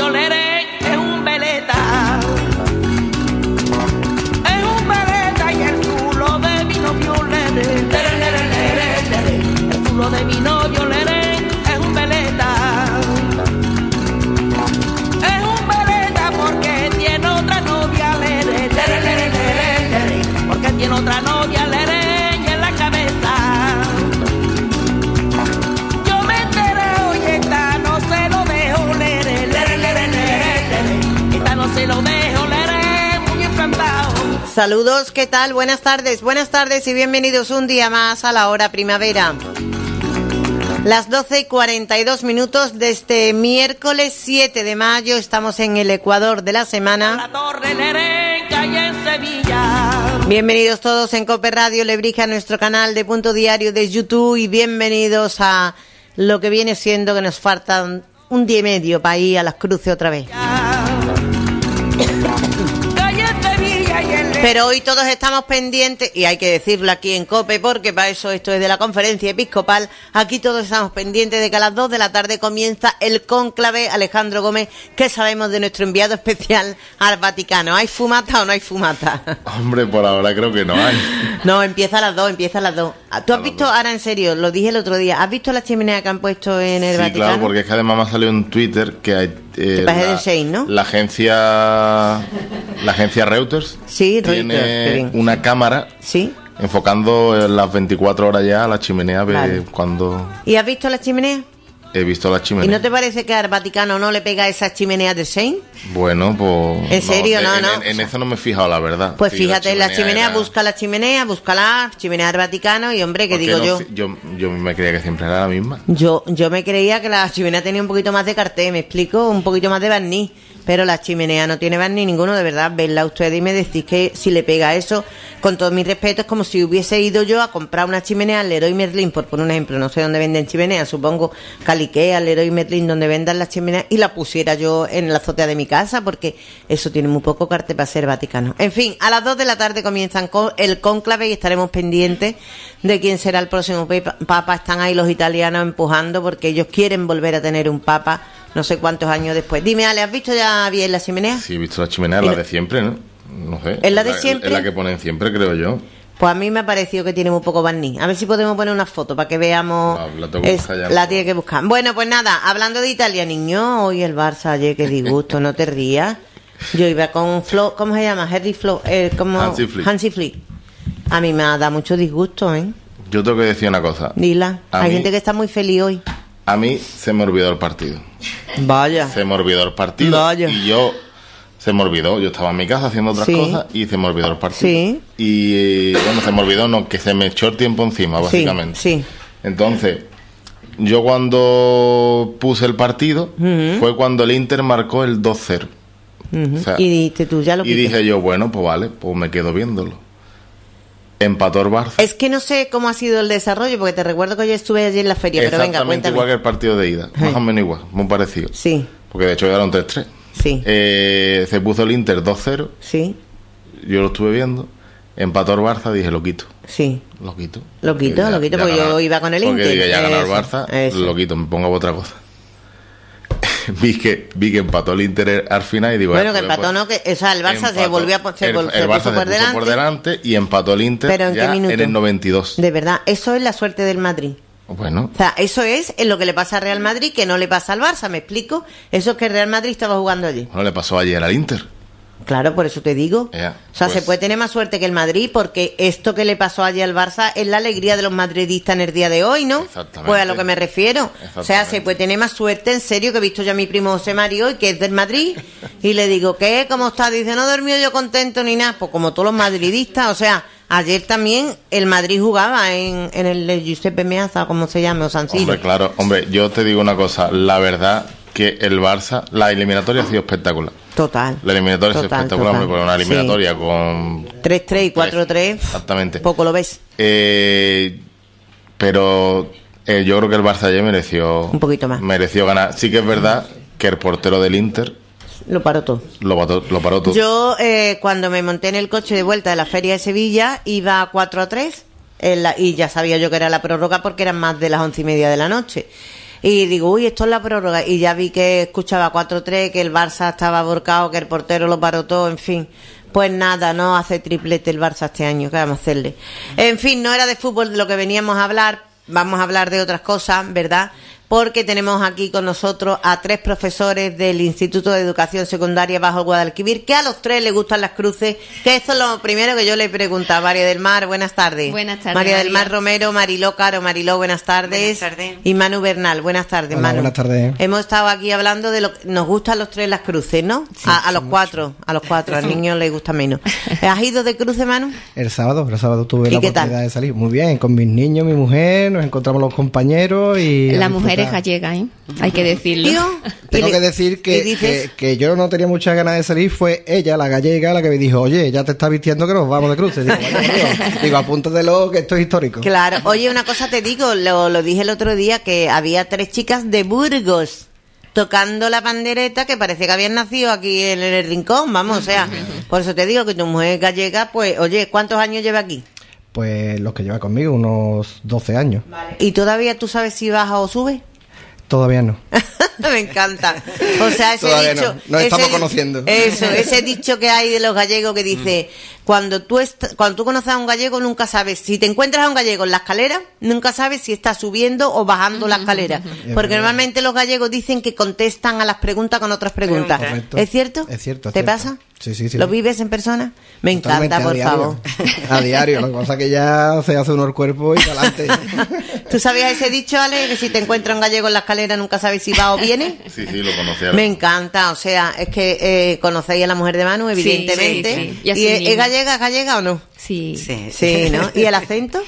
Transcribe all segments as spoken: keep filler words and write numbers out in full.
lere, es un veleta. Es un veleta y el culo de mi novio lere, lere, lere, lere, lere. El culo de mi novio lere, es un veleta. Es un veleta porque tiene otra novia lere, lere, lere, lere, lere. Porque tiene otra novia lere y en la cabeza. Yo me enteré hoy, esta no se lo dejo lere, lere, lere, lere, lere. Esta no se lo dejo lere, muy encantado. Saludos, ¿qué tal? Buenas tardes, buenas tardes y bienvenidos un día más a la hora primavera. Las doce y cuarenta y dos minutos de este miércoles siete de mayo, estamos en el Ecuador de la semana. La Torre Lere, calle en Sevilla. Bienvenidos todos en Cope Radio Lebrija, nuestro canal de Punto Diario de YouTube, y bienvenidos a lo que viene siendo que nos falta un día y medio para ir a Las Cruces otra vez. Calle en Sevilla y el Pero hoy todos estamos pendientes, y hay que decirlo aquí en COPE, porque para eso esto es de la Conferencia Episcopal. Aquí todos estamos pendientes de que a las dos de la tarde comienza el cónclave Alejandro Gómez. ¿Qué sabemos de nuestro enviado especial al Vaticano? ¿Hay fumata o no hay fumata? Hombre, por ahora creo que no hay. No, empieza a las dos, empieza a las dos. ¿Tú has A visto, las dos. ahora en serio, lo dije el otro día, ¿has visto la chimenea que han puesto en el Sí, Vaticano? claro, porque es que además me ha salido en Twitter que hay... eh, Te parece la, del Shane, ¿no? La agencia... La agencia Reuters Sí, Reuters, qué tiene bien. una cámara ¿Sí? enfocando en las veinticuatro horas ya a la chimenea de Vale. cuando ¿Y has visto la chimenea? he visto la ¿Y chimenea. no te parece que al Vaticano no le pega esas chimeneas de Shane? Bueno, pues... ¿En serio? No, en, no. En, en eso no me he fijado, la verdad. Pues Sí, fíjate, la chimenea, era- busca la chimenea, busca la chimenea del Vaticano, y hombre, que ¿por qué digo no? yo, Si- yo... Yo me creía que siempre era la misma. yo yo me creía que la chimenea tenía un poquito más de cartel, me explico, un poquito más de barniz, pero la chimenea no tiene barniz ninguno, de verdad. Vedla ustedes y me decís que si le pega eso, con todo mi respeto, es como si hubiese ido yo a comprar una chimenea al Leroy Merlin, por poner un ejemplo, no sé dónde venden chimeneas, supongo Caliquea, al Leroy Merlin, donde vendan las chimeneas, y la pusiera yo en la azotea de mi casa, porque eso tiene muy poco cartel para ser Vaticano. En fin, a las dos de la tarde comienzan con el cónclave y estaremos pendientes de quién será el próximo pepa- papa. Están ahí los italianos empujando porque ellos quieren volver a tener un papa no sé cuántos años después. Dime, Ale, ¿has visto ya bien la chimenea? Sí, he visto la chimenea, ¿Y la no- de siempre, ¿no? No sé. ¿Es la de siempre? Es la que ponen siempre, creo yo. Pues a mí me ha parecido que tiene muy poco barniz. A ver si podemos poner una foto para que veamos. Ah, la tengo que Es- buscar ya. la tiene que buscar. Bueno, pues nada, hablando de Italia, niño, hoy el Barça, ayer, qué disgusto, no te rías. Yo iba con Flo, ¿cómo se llama? Harry Flo, eh, como Hansi Flick. Hansi Flick. A mí me ha dado mucho disgusto, ¿eh? Yo tengo que decir una cosa. Dila. A Hay mí- gente que está muy feliz hoy. A mí se me olvidó el partido. Vaya. Se me olvidó el partido. Vaya. Y yo... Se me olvidó. Yo estaba en mi casa haciendo otras Sí. cosas y se me olvidó el partido. Sí. Y, eh, bueno, se me olvidó, no, que se me echó el tiempo encima, Sí, básicamente. sí. Entonces, yo cuando puse el partido, fue cuando el Inter marcó el dos cero. Ujú. O sea, Y dijiste tú, ya lo Y quité. dije yo, bueno, pues vale, pues me quedo viéndolo. Empató el Barça. Es que no sé cómo ha sido el desarrollo, porque te recuerdo que yo estuve allí en la feria, pero venga, Exactamente cuéntame. igual que el partido de ida. Sí. Más o menos igual, muy parecido. Sí, Porque de hecho quedaron tres tres. sí, Eh, se puso el Inter dos cero. sí, Yo lo estuve viendo. Empató el Barça, dije, lo quito. sí. Lo quito. Lo quito, Ya- lo quito, ya porque ganó- yo iba con el porque Inter. dije, ya ganó el Eso, Barça, eso. lo quito, me pongo a otra cosa. vi, que, vi que empató el Inter al final y digo... Bueno, ah, que pues, empató, ¿no? Que, o sea, el Barça se empató- volvió a po- se el, vol- el se Barça puso se por puso delante. por delante y empató el Inter ¿Pero en qué ya minuto? en el noventa y dos. De verdad, eso es la suerte del Madrid. Bueno, O sea, eso es en lo que le pasa a Real Madrid, que no le pasa al Barça, ¿me explico? Eso es que el Real Madrid estaba jugando allí. bueno, le pasó ayer al Inter. Claro, por eso te digo. Ya, o sea, pues- se puede tener más suerte que el Madrid, porque esto que le pasó ayer al Barça es la alegría de los madridistas en el día de hoy, ¿no? Exactamente. Pues a lo que me refiero. O sea, Exactamente. se puede tener más suerte, en serio, que he visto yo a mi primo José Mario hoy, que es del Madrid, y le digo, ¿qué? ¿Cómo está? Dice, no dormido yo contento ni nada. Pues como todos los madridistas, o sea, ayer también el Madrid jugaba en, en el Giuseppe Meazza, como se llama, o San Siro. Hombre, claro, hombre, yo te digo una cosa, la verdad que el Barça, la eliminatoria ha sido espectacular. Total. La eliminatoria ha sido Total, espectacular, total. hombre, porque una Sí. eliminatoria con... tres tres y cuatro tres. Exactamente. Poco lo ves. Eh, pero eh, yo creo que el Barça ayer mereció... Un poquito más. Mereció ganar. Sí que es verdad que el portero del Inter Lo paró todo. lo, paró, lo paró todo. Yo, eh, cuando me monté en el coche de vuelta de la Feria de Sevilla, iba cuatro a tres en la- y ya sabía yo que era la prórroga porque eran más de las once y media de la noche. Y digo, uy, esto es la prórroga. Y ya vi que escuchaba cuatro tres, que el Barça estaba volcado, que el portero lo paró todo, en fin. Pues nada, no hace triplete el Barça este año, ¿qué vamos a hacerle? En fin, no era de fútbol de lo que veníamos a hablar, vamos a hablar de otras cosas, ¿verdad? Porque tenemos aquí con nosotros a tres profesores del Instituto de Educación Secundaria Bajo Guadalquivir, que a los tres les gustan las cruces, que esto es lo primero que yo le pregunto a María del Mar. Buenas tardes. Buenas tardes, María del Mar María. Romero, Mariló Caro. Mariló, buenas tardes. Buenas tardes. Y Manu Bernal, buenas tardes. Hola, Manu. buenas tardes. Hemos estado aquí hablando de lo que nos gustan los tres las cruces, ¿no? Sí, a, a sí, los mucho. cuatro, a los cuatro, al niño le gusta menos. ¿Has ido de cruce, Manu? El sábado, el sábado tuve ¿Y la qué oportunidad tal? de salir. Muy bien, con mis niños, mi mujer, nos encontramos los compañeros y... La a mujer es disfrutar. gallega, ¿eh? Hay que decirlo. Tío, Tengo y le- que decir y que, dices- que, que yo no tenía muchas ganas de salir, fue ella, la gallega, la que me dijo, oye, ya te estás vistiendo que nos vamos de cruce. Digo, "Vaya, tío". Digo, apúntatelo que esto es histórico. Claro, oye, una cosa te digo, lo, lo dije el otro día, que había tres chicas de Burgos tocando la pandereta que parece que habían nacido aquí en el rincón, vamos, o sea, por eso te digo que tu mujer gallega, pues, oye, ¿cuántos años lleva aquí? Pues los que lleva conmigo, unos doce años. ¿Y todavía tú sabes si baja o sube? Todavía no. Me encanta. O sea, ese Todavía dicho... no. Nos ese estamos di- conociendo. Eso, ese dicho que hay de los gallegos que dice, cuando tú est- cuando tú conoces a un gallego nunca sabes, si te encuentras a un gallego en la escalera, nunca sabes si está subiendo o bajando la escalera. Porque verdad. normalmente los gallegos dicen que contestan a las preguntas con otras preguntas. Correcto. ¿Es cierto? Es cierto, es ¿Te cierto. pasa? Sí, sí, sí. ¿Lo vives en persona? Me Totalmente, encanta, a por diario. favor. A diario, lo que pasa es que ya se hace uno el cuerpo y para adelante. ¿Tú sabías ese dicho, Ale? Que si te encuentras un gallego en la escalera nunca sabes si va o viene. Sí, sí, lo conocía. Me encanta, o sea, es que eh, conocéis a la mujer de Manu, evidentemente. sí, sí. ¿Y, Y así es, mismo. es gallega, es gallega o no? Sí. Sí, Sí, ¿no? ¿Y el acento?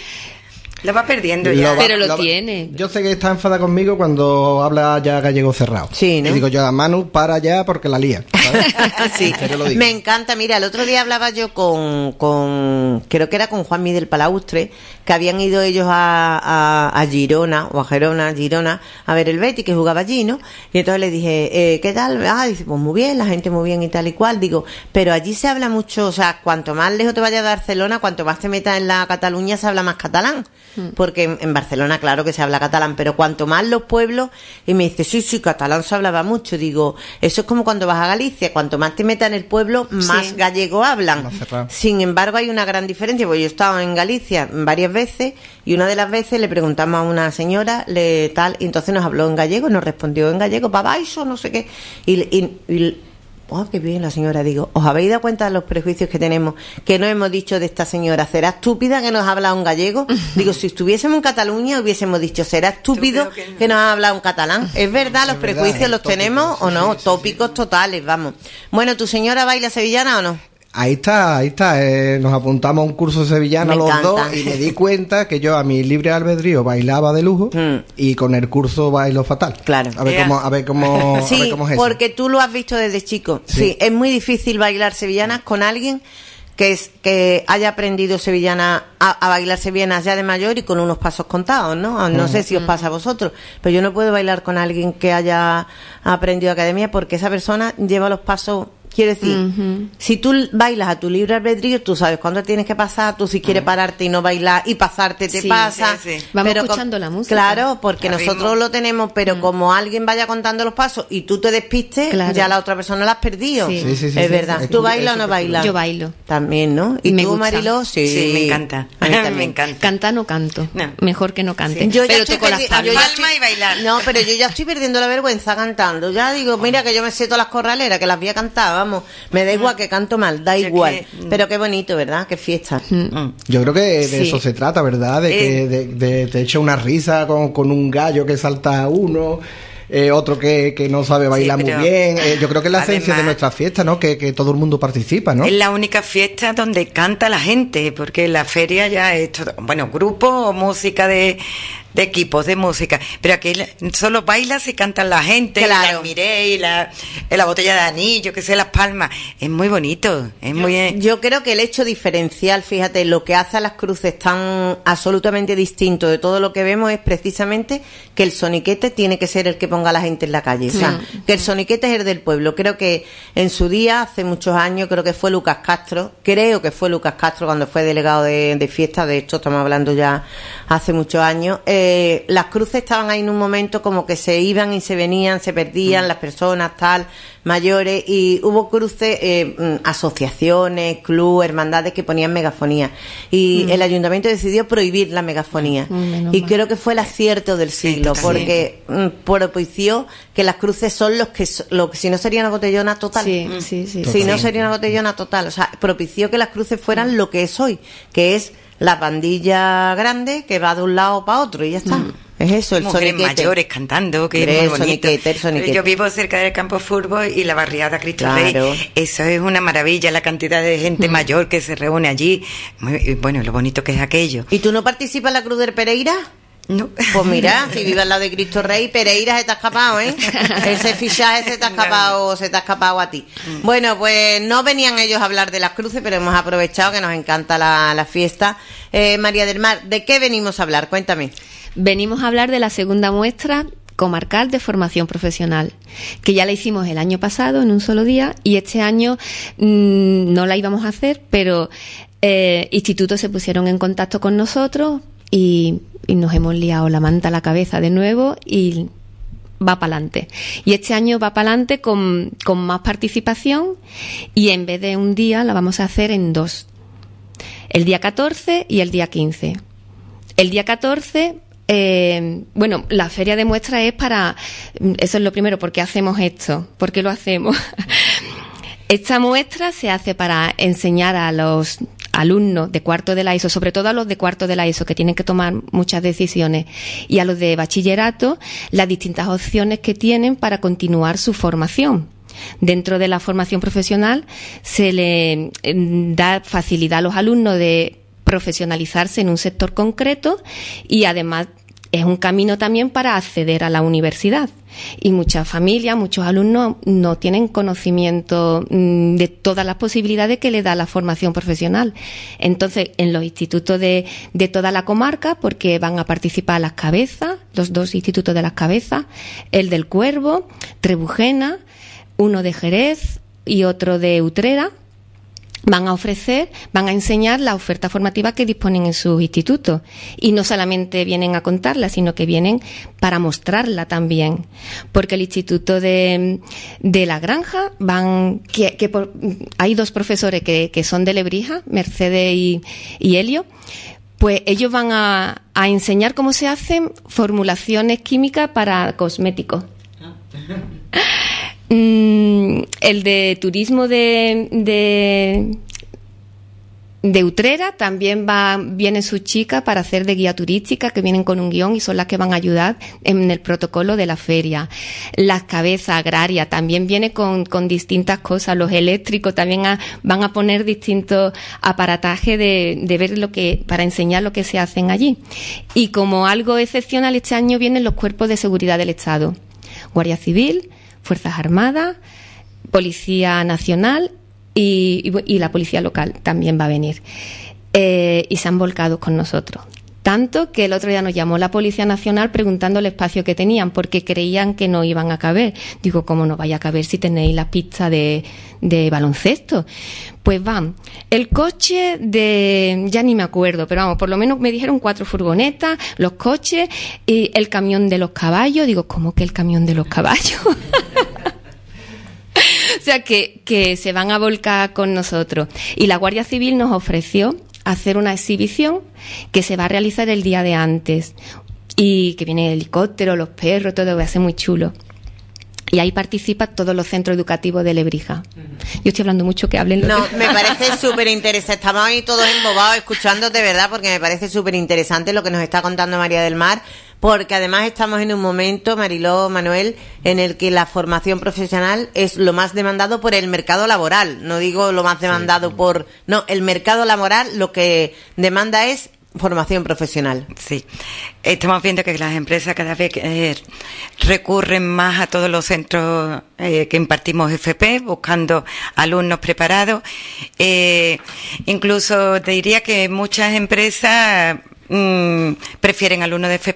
Lo va perdiendo Lo ya. va- Pero lo va- tiene. Yo sé que está enfada conmigo cuando habla ya gallego cerrado. Sí, ¿no? Y digo yo, a Manu, para ya porque la lía. ¿sabes? Sí, En serio lo digo. me encanta. Mira, el otro día hablaba yo con, con creo que era con Juan Miguel Palaustre, que habían ido ellos a, a, a Girona, o a Gerona, a Girona, a ver el Betis, que jugaba allí, ¿no? Y entonces le dije, eh, ¿qué tal? Ah, dice, pues muy bien, la gente muy bien y tal y cual. Digo, pero allí se habla mucho, o sea, cuanto más lejos te vayas de Barcelona, cuanto más te metas en la Cataluña, se habla más catalán. Porque en, en Barcelona, claro que se habla catalán, pero cuanto más los pueblos, y me dice, sí, sí, catalán se hablaba mucho. Digo, eso es como cuando vas a Galicia, cuanto más te metas en el pueblo, más Sí. gallego hablan. Más cerrado. Sin embargo, hay una gran diferencia, porque yo he estado en Galicia varias veces, y una de las veces le preguntamos a una señora, le tal, y entonces nos habló en gallego, nos respondió en gallego, babaixo, no sé qué, y, y, y oh, qué bien la señora, digo, ¿os habéis dado cuenta de los prejuicios que tenemos? Que no hemos dicho de esta señora, ¿será estúpida que nos ha hablado en gallego? Digo, si estuviésemos en Cataluña hubiésemos dicho, ¿será estúpido Estúpido que no. que nos ha hablado en catalán? ¿Es verdad, los Es verdad, prejuicios es los tópico, tenemos sí, o no? sí, sí, Tópicos sí. totales, vamos. Bueno, ¿tu señora baila sevillana o no? Ahí está, ahí está. Eh, nos apuntamos a un curso sevillano Me los encanta. dos y me di cuenta que yo a mi libre albedrío bailaba de lujo Mm. y con el curso bailo fatal. Claro. A ver Ea. cómo, a ver cómo, a ver Sí, cómo es eso. porque tú lo has visto desde chico. Sí. Sí. es muy difícil bailar sevillanas con alguien que es que haya aprendido sevillana a, a bailar sevillanas ya de mayor y con unos pasos contados, ¿no? No sé si os pasa a vosotros, pero yo no puedo bailar con alguien que haya aprendido academia porque esa persona lleva los pasos. Quiero decir, Ujú. si tú bailas a tu libre albedrío, tú sabes cuándo tienes que pasar, tú si quieres pararte y no bailar y pasarte te Sí, pasa. sí, sí. Vamos Pero escuchando com- la música. Claro, porque El nosotros ritmo. lo tenemos, pero como alguien vaya contando los pasos y tú te despistes, Claro. ya la otra persona la has perdido. Sí. Sí, sí, sí, es sí. verdad. Es ¿Tú que- bailas o es no que- bailas? Yo bailo. También, ¿no? ¿Y Me tú, gusta. Mariló? Sí. Sí, me encanta. A mí también. Me encanta. Canta no canto. No. Mejor que no cante. Sí. Yo ya pero estoy toco las perdi- palmas. yo ya Palma estoy- y bailar. No, pero yo ya estoy perdiendo la vergüenza cantando. Ya digo, mira que yo me sé todas las corraleras, que las voy a cantar, vamos. Me da igual que canto mal, da Ya igual. que- Pero qué bonito, ¿verdad? Qué fiesta. Mm. Yo creo que de Sí. eso se trata, ¿verdad? De que Eh. de, de- te echa una risa con, con un gallo que salta a uno, eh, otro que, que no sabe bailar Sí, pero muy bien. Eh, yo creo que es la esencia de además- nuestra fiesta, ¿no? Que, que todo el mundo participa, ¿no? Es la única fiesta donde canta la gente, porque en la feria ya es todo, bueno, grupo o música de, de equipos de música, pero aquí la- solo baila si cantan la gente, Claro. la miré y la, y la botella de anillo, que sé, las palmas, es muy bonito, es muy... eh, Yo creo que el hecho diferencial, fíjate, lo que hace a las cruces tan absolutamente distinto de todo lo que vemos es precisamente que el soniquete tiene que ser el que ponga a la gente en la calle. O sea, que el soniquete es el del pueblo. Creo que en su día, hace muchos años, creo que fue Lucas Castro, creo que fue Lucas Castro cuando fue delegado de, de fiesta, de hecho estamos hablando ya hace muchos años, eh, eh, las cruces estaban ahí en un momento como que se iban y se venían, se perdían mm. las personas, tal, mayores, y hubo cruces, eh, asociaciones, clubes, hermandades que ponían megafonía. Y mm. el ayuntamiento decidió prohibir la megafonía. Mm, y mal. Creo que fue el acierto del siglo, sí, porque mm, propició que las cruces son los que, lo que si no sería una botellona total. Sí, sí, sí. Si no sería una botellona total. O sea, propició que las cruces fueran lo que es hoy, que es la pandilla grande que va de un lado para otro y ya está. Mm. Es eso, el mujeres soniquete. mayores cantando, que es muy bonito. Soniquete, soniquete. Yo vivo cerca del campo fútbol y la barriada Cristo claro. Rey. Eso es una maravilla, la cantidad de gente mm. mayor que se reúne allí. Muy, bueno, lo bonito que es aquello. ¿Y tú no participas en la Cruz del Pereira? No. Pues mira, si vives al lado de Cristo Rey, Pereira se te ha escapado, ¿eh? Ese fichaje se te ha escapado, se te ha escapado a ti. Bueno, pues no venían ellos a hablar de las cruces, pero hemos aprovechado que nos encanta la, la fiesta. Eh, María del Mar, ¿de qué venimos a hablar? Cuéntame. Venimos a hablar de la segunda muestra comarcal de formación profesional, que ya la hicimos el año pasado en un solo día y este año mmm, no la íbamos a hacer, pero eh, institutos se pusieron en contacto con nosotros y, y nos hemos liado la manta a la cabeza de nuevo y va para adelante. Y este año va para adelante con, con más participación y en vez de un día la vamos a hacer en dos. El día catorce y el día quince. El día catorce, eh, bueno, la feria de muestras es para, eso es lo primero, ¿por qué hacemos esto? ¿Por qué lo hacemos? Esta muestra se hace para enseñar a los alumnos de cuarto de la ESO, sobre todo a los de cuarto de la ESO, que tienen que tomar muchas decisiones, y a los de bachillerato, las distintas opciones que tienen para continuar su formación. Dentro de la formación profesional se le da facilidad a los alumnos de profesionalizarse en un sector concreto y además es un camino también para acceder a la universidad. Y muchas familias, muchos alumnos no tienen conocimiento mmm, de todas las posibilidades que le da la formación profesional. Entonces, en los institutos de, de toda la comarca, porque van a participar Las Cabezas, los dos institutos de Las Cabezas, el del Cuervo, Trebujena, uno de Jerez y otro de Utrera, van a ofrecer, van a enseñar la oferta formativa que disponen en sus institutos. Y no solamente vienen a contarla, sino que vienen para mostrarla también. Porque el Instituto de, de La Granja van, que, que por, hay dos profesores que, que son de Lebrija, Mercedes y, y Helio, pues ellos van a, a enseñar cómo se hacen formulaciones químicas para cosméticos. Mm, el de turismo de, de, de Utrera también va, vienen sus chicas para hacer de guía turística, que vienen con un guión y son las que van a ayudar en el protocolo de la feria. Las Cabezas Agrarias también viene con, con distintas cosas. Los eléctricos también a, van a poner distintos aparatajes de, de ver lo que, para enseñar lo que se hacen allí. Y como algo excepcional, este año vienen los cuerpos de seguridad del Estado. Guardia Civil, Fuerzas Armadas, Policía Nacional y, y, y la Policía Local también va a venir. Eh, y se han volcado con nosotros. Tanto que el otro día nos llamó la Policía Nacional preguntando el espacio que tenían, porque creían que no iban a caber. Digo, ¿cómo no vaya a caber si tenéis la pista de, de baloncesto? Pues van, el coche de, ya ni me acuerdo, pero vamos, por lo menos me dijeron cuatro furgonetas, los coches y el camión de los caballos. Digo, ¿cómo que el camión de los caballos? O sea, que, que se van a volcar con nosotros. Y la Guardia Civil nos ofreció hacer una exhibición que se va a realizar el día de antes. Y que viene el helicóptero, los perros, todo va a ser muy chulo. Y ahí participan todos los centros educativos de Lebrija. Yo estoy hablando mucho, que hablen los No, demás. me parece súper interesante. Estamos ahí todos embobados escuchando de verdad, porque me parece súper interesante lo que nos está contando María del Mar, porque además estamos en un momento, Mariló, Manuel, en el que la formación profesional es lo más demandado por el mercado laboral. No digo lo más demandado sí. por... No, el mercado laboral lo que demanda es formación profesional. Sí, estamos viendo que las empresas cada vez eh, recurren más a todos los centros eh, que impartimos F P, buscando alumnos preparados. Eh, incluso te diría que muchas empresas mmm, prefieren alumnos de F P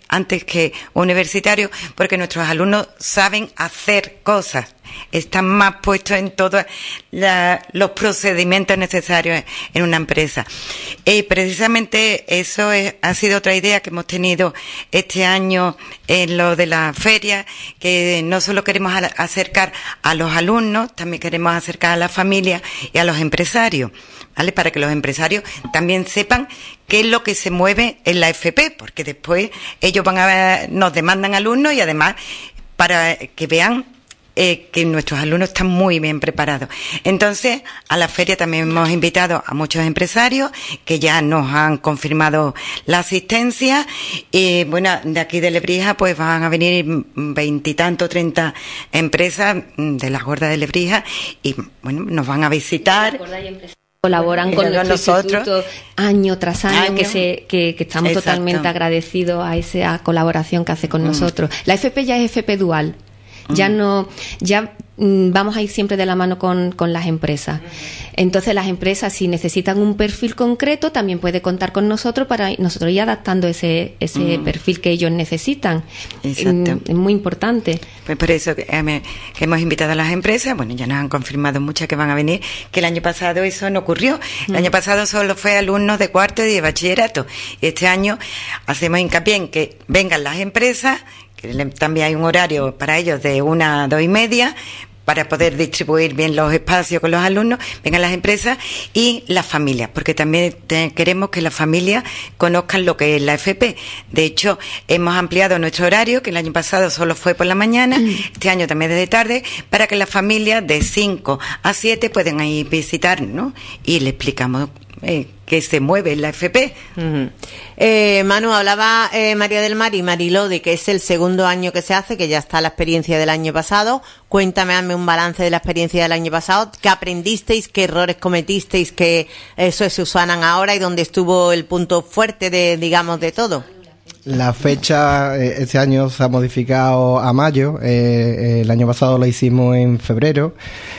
antes que universitarios, porque nuestros alumnos saben hacer cosas, están más puestos en todos la, los procedimientos necesarios en una empresa. Y precisamente eso es, ha sido otra idea que hemos tenido este año en lo de la feria, que no solo queremos acercar a los alumnos, también queremos acercar a la familia y a los empresarios, ¿vale? Para que los empresarios también sepan qué es lo que se mueve en la F P, porque después ellos van a nos demandan alumnos y además para que vean Eh, que nuestros alumnos están muy bien preparados. Entonces, a la feria también hemos invitado a muchos empresarios que ya nos han confirmado la asistencia y, bueno, de aquí de Lebrija pues van a venir veintitantos, treinta empresas de la Gorda de Lebrija y, bueno, nos van a visitar. Colaboran con nuestro nosotros instituto año tras año, año. que se que, que estamos Exacto. totalmente agradecidos a esa colaboración que hace con Mm. nosotros. La F P ya es F P dual. Ya no, ya mm, vamos a ir siempre de la mano con, con las empresas. Entonces las empresas, si necesitan un perfil concreto, también puede contar con nosotros para nosotros ir adaptando ese ese Mm. perfil que ellos necesitan. Exacto. Mm, Es muy importante. Pues por eso que, eh, me- que hemos invitado a las empresas, bueno, ya nos han confirmado muchas que van a venir, que el año pasado eso no ocurrió. El año pasado solo fue alumnos de cuarto y de bachillerato. Y este año hacemos hincapié en que vengan las empresas, que le- también hay un horario para ellos de una a dos y media, para poder distribuir bien los espacios con los alumnos, vengan las empresas y las familias, porque también te- queremos que las familias conozcan lo que es la F P. De hecho, hemos ampliado nuestro horario, que el año pasado solo fue por la mañana, este año también desde tarde, para que las familias de cinco a siete puedan ir visitar, ¿no? Y le explicamos eh, que se mueve en la F P. Ujú. Eh, Manu, hablaba eh, María del Mar y Mariló de que es el segundo año que se hace, que ya está la experiencia del año pasado. Cuéntame, hazme un balance de la experiencia del año pasado. ¿Qué aprendisteis? ¿Qué errores cometisteis? Que eso se usanan ahora y dónde estuvo el punto fuerte de, digamos, de todo. La fecha eh, este año se ha modificado a mayo. Eh, eh, el año pasado la hicimos en febrero,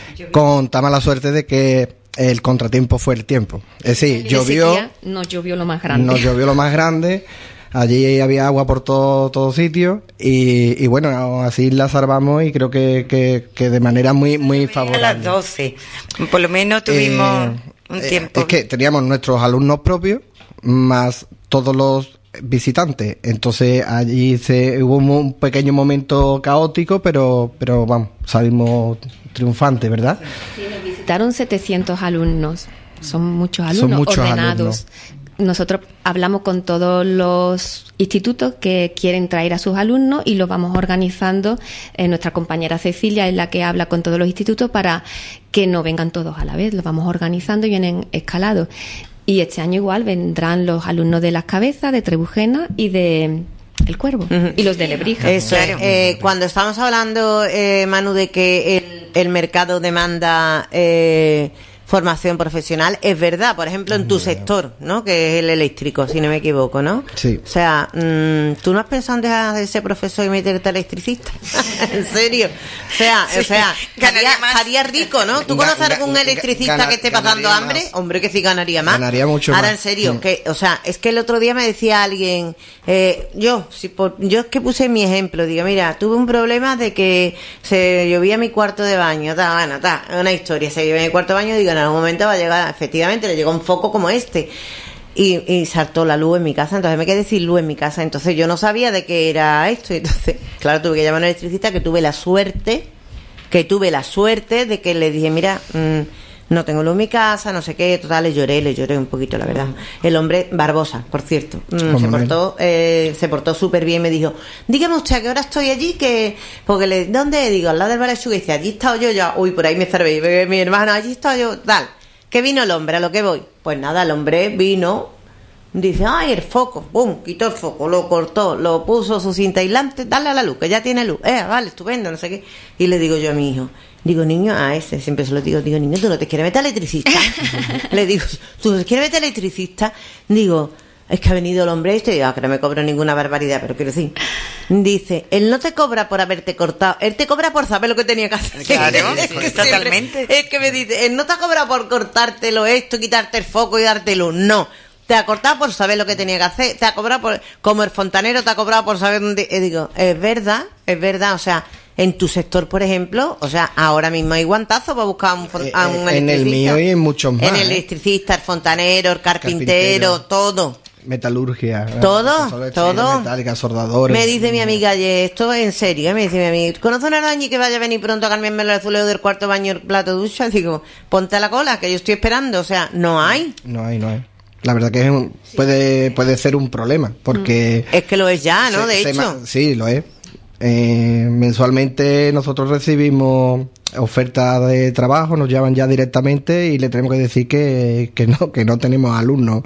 con tan mala suerte de que el contratiempo fue el tiempo. Es decir, De llovió, sequía, nos llovió lo más grande. nos llovió lo más grande. Allí había agua por todo, todo sitio y, y bueno, así la salvamos y creo que, que, que de manera muy muy A favorable. las doce, por lo menos tuvimos Eh, un eh, tiempo. Es que teníamos nuestros alumnos propios más todos los visitantes. Entonces allí se hubo un pequeño momento caótico, pero pero vamos, salimos triunfantes, ¿verdad? Sí, nos visitaron setecientos alumnos. Son muchos Son alumnos muchos ordenados. alumnos. Nosotros hablamos con todos los institutos que quieren traer a sus alumnos y los vamos organizando. Eh, nuestra compañera Cecilia es la que habla con todos los institutos para que no vengan todos a la vez. Los vamos organizando y vienen escalados. Y este año igual vendrán los alumnos de Las Cabezas, de Trebujena y de El Cuervo. Ujú. Y los de Lebrija. Eso es. Eh, cuando estamos hablando, eh, Manu, de que el, el mercado demanda eh, formación profesional, es verdad, por ejemplo, en tu sector, ¿no? Que es el eléctrico, si no me equivoco, ¿no? Sí. O sea, mmm, ¿tú no has pensado en dejar de ser profesor y meterte a electricista? ¿En serio? O sea, Sí, o sea, ganaría haría, más. haría rico, ¿no? ¿Tú Ga- conoces ga- algún ga- electricista gana- que esté pasando ganaría hambre? más. Hombre, que sí ganaría más. Ganaría mucho Ahora, más. en serio, Mm. que, o sea, es que el otro día me decía alguien, eh, yo, si por, yo es que puse mi ejemplo, digo, mira, tuve un problema de que se llovía mi cuarto de baño, ta, bueno, ta, una historia, se llovía mi cuarto de baño, digo, en algún momento va a llegar, efectivamente, le llegó un foco como este. Y, y saltó la luz en mi casa, entonces me quedé sin luz en mi casa, entonces yo no sabía de qué era esto, y entonces, claro, tuve que llamar a un electricista, que tuve la suerte, que tuve la suerte de que le dije, mira, mmm, no tengo luz en mi casa, no sé qué, total, le lloré, le lloré un poquito, la verdad. El hombre, Barbosa, por cierto, mm, se Hombre. portó, eh, se portó súper bien, me dijo, dígame usted, ¿a qué hora estoy allí? Que, porque le, ¿dónde? Digo, al lado del Bar Lechuga, y dice, allí he estado yo ya, uy, por ahí me cervé, mi hermano, allí he estado yo, tal. ¿Qué vino el hombre? A lo que voy. Pues nada, el hombre vino, dice, ay, el foco, pum, quitó el foco, lo cortó, lo puso su cinta aislante, dale a la luz, que ya tiene luz, eh, vale, estupendo, no sé qué. Y le digo yo a mi hijo, digo, niño, a ese, siempre se lo digo, digo, niño, ¿tú no te quieres meter electricista? Le digo, ¿tú no te quieres meter electricista? Digo, es que ha venido el hombre este, y digo, ah, que no me cobra ninguna barbaridad, pero quiero decir, dice, él no te cobra por haberte cortado, él te cobra por saber lo que tenía que hacer. Claro, Es que pues, siempre- totalmente. Es que me dice, él no te ha cobrado por cortártelo esto, quitarte el foco y darte luz, no. te ha cortado por saber lo que tenía que hacer, te ha cobrado por, como el fontanero te ha cobrado por saber dónde, y digo, es verdad, es verdad, o sea, en tu sector, por ejemplo, o sea, ahora mismo hay guantazo para buscar a un, a un eh, en el mío y en muchos más. En el electricista, el fontanero, el carpintero, carpintero. todo. Metalurgia. Todo, todo. Metálica, soldadores. Me dice mi amiga, ayer, esto en serio, ¿eh? Me dice mi amiga, ¿conoce una araña que vaya a venir pronto a cambiarme el azuleo del cuarto baño, el plato de ducha? Digo, ponte a la cola, que yo estoy esperando, o sea, no hay. No hay, no hay. La verdad que es un, puede, puede ser un problema, porque... Es que lo es ya, ¿no? Se, de se hecho. Ma, sí, lo es. Eh, mensualmente nosotros recibimos ofertas de trabajo, nos llaman ya directamente y le tenemos que decir que, que no, que no tenemos alumnos.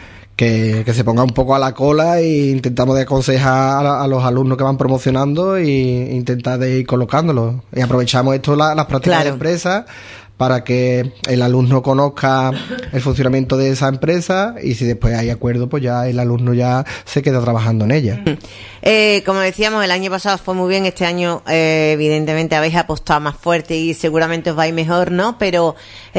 Que, que se ponga un poco a la cola e intentamos de aconsejar a, a los alumnos que van promocionando e intentar de ir colocándolos. Y aprovechamos esto, la, las prácticas claro. de empresa, para que el alumno conozca el funcionamiento de esa empresa y si después hay acuerdo, pues ya el alumno ya se queda trabajando en ella. Eh, como decíamos, el año pasado fue muy bien, este año eh, evidentemente habéis apostado más fuerte y seguramente os va a ir mejor, ¿no? Pero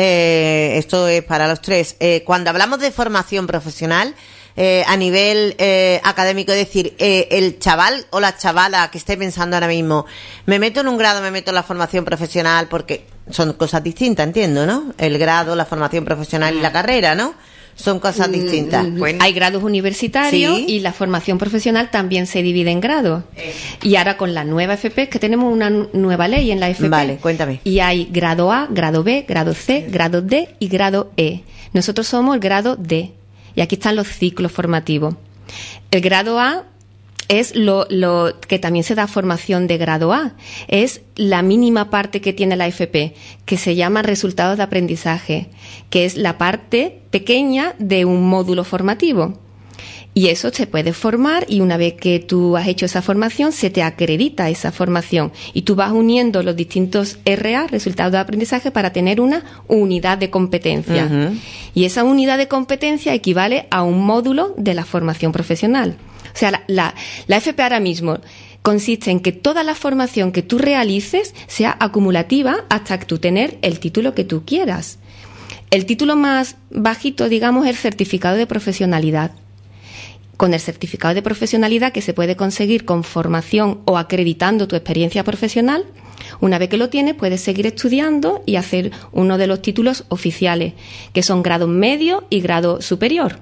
eh, esto es para los tres. Eh, cuando hablamos de formación profesional, Eh, a nivel eh, académico, es decir, eh, el chaval o la chavala que esté pensando ahora mismo, me meto en un grado, me meto en la formación profesional, porque son cosas distintas, entiendo, ¿no? El grado, la formación profesional y la carrera, ¿no? Son cosas distintas. Mm, bueno. Hay grados universitarios ¿Sí? y la formación profesional también se divide en grados. Eh. Y ahora con la nueva F P, es que tenemos una nueva ley en la F P. Vale, cuéntame. Y hay grado A, grado B, grado C, grado D y grado E. Nosotros somos el grado D. Y aquí están los ciclos formativos. El grado A es lo, lo que también se da formación de grado A. Es la mínima parte que tiene la F P, que se llama resultados de aprendizaje, que es la parte pequeña de un módulo formativo. Y eso se puede formar y una vez que tú has hecho esa formación, se te acredita esa formación. Y tú vas uniendo los distintos R A, resultados de aprendizaje, para tener una unidad de competencia. Uh-huh. Y esa unidad de competencia equivale a un módulo de la formación profesional. O sea, la, la, la F P ahora mismo consiste en que toda la formación que tú realices sea acumulativa hasta que tú tener el título que tú quieras. El título más bajito, digamos, es el certificado de profesionalidad. Con el certificado de profesionalidad que se puede conseguir con formación o acreditando tu experiencia profesional, una vez que lo tienes puedes seguir estudiando y hacer uno de los títulos oficiales, que son grado medio y grado superior.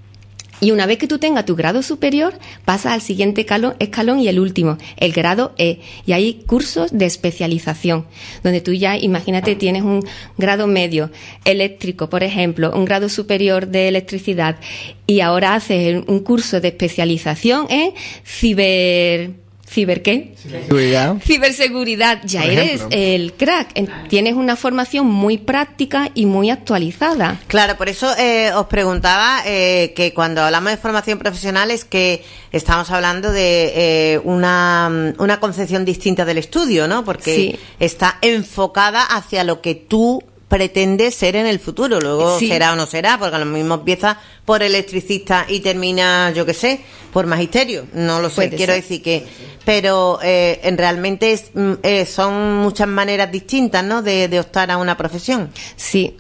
Y una vez que tú tengas tu grado superior, pasas al siguiente escalón, escalón y el último, el grado E. Y hay cursos de especialización, donde tú ya, imagínate, tienes un grado medio eléctrico, por ejemplo, un grado superior de electricidad, y ahora haces un curso de especialización en ciber... ¿Ciber qué? Ciberseguridad. Ciberseguridad. Ya eres el crack. Tienes una formación muy práctica y muy actualizada. Claro, por eso eh, os preguntaba eh, que cuando hablamos de formación profesional es que estamos hablando de eh, una, una concepción distinta del estudio, ¿no? Porque sí. está enfocada hacia lo que tú pretende ser en el futuro, luego sí. será o no será, porque a lo mismo empieza por electricista y termina, yo qué sé, por magisterio, no lo sé, Puede quiero ser. decir que, pero eh, en realmente es, eh, son muchas maneras distintas, ¿no?, de, de optar a una profesión. Sí,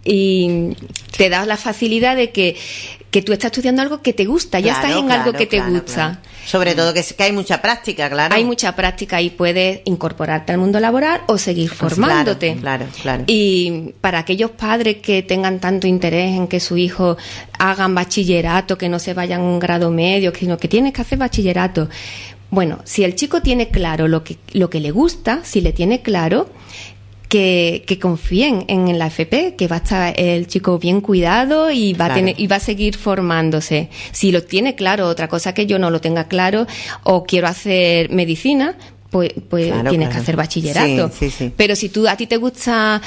y te das la facilidad de que, que tú estás estudiando algo que te gusta, ya claro, estás en claro, algo que te claro, gusta. Claro. Sobre todo que, que hay mucha práctica, claro. Hay mucha práctica y puedes incorporarte al mundo laboral o seguir formándote. Claro, claro, claro. Y para aquellos padres que tengan tanto interés en que su hijo hagan bachillerato, que no se vayan a un grado medio, sino que tienes que hacer bachillerato. Bueno, si el chico tiene claro lo que, lo que le gusta, si le tiene claro, que, que confíen en la F P, que va a estar el chico bien cuidado y va, claro. a tener, y va a seguir formándose. Si lo tiene claro, otra cosa que yo no lo tenga claro, o quiero hacer medicina, pues, pues claro, tienes claro. que hacer bachillerato. Sí, sí, sí. Pero si tú a ti te gusta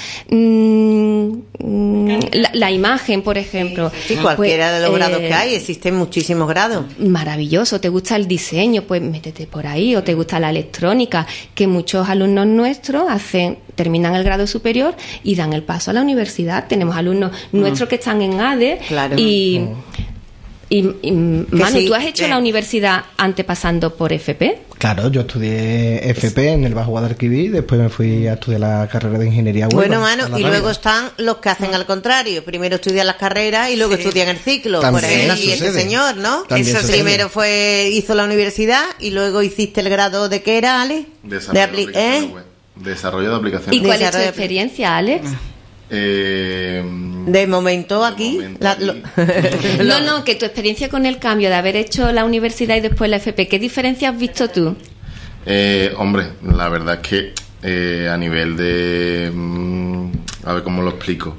mmm, la, la imagen, por ejemplo. Sí, cualquiera pues, de los eh, grados que hay, existen muchísimos grados. Maravilloso. Te gusta el diseño, pues métete por ahí. O te gusta la electrónica, que muchos alumnos nuestros hacen, terminan el grado superior y dan el paso a la universidad. Tenemos alumnos mm. nuestros que están en A D E claro. y... Mm. Y, y, Manu, sí, ¿tú has hecho eh. la universidad antes pasando por F P? Claro, yo estudié F P en el Bajo Guadalquivir, después me fui a estudiar la carrera de Ingeniería Web. Bueno, Manu, y luego están los que hacen al contrario. Primero estudian las carreras y luego Sí. estudian el ciclo. También Por ejemplo, y este sucede. señor, ¿no? También Eso sucede. primero fue hizo la universidad y luego hiciste el grado de ¿qué era, Ale? Desarrollo de, apli- aplicaciones ¿eh? web. Desarrollo de aplicaciones ¿Y web. cuál es tu Desarrollo- experiencia, Alex? Eh, De momento de aquí. momento la- aquí. lo- No, no, que tu experiencia con el cambio de haber hecho la universidad y después la F P, ¿qué diferencia has visto tú? Eh, hombre, la verdad es que eh, a nivel de... mm, a ver cómo lo explico.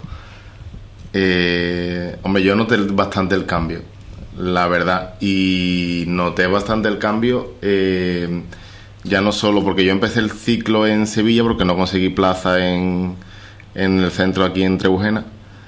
Eh, hombre, yo noté bastante el cambio, la verdad. Y noté bastante el cambio, eh, ya no solo porque yo empecé el ciclo en Sevilla porque no conseguí plaza en, en el centro aquí en Trebujena.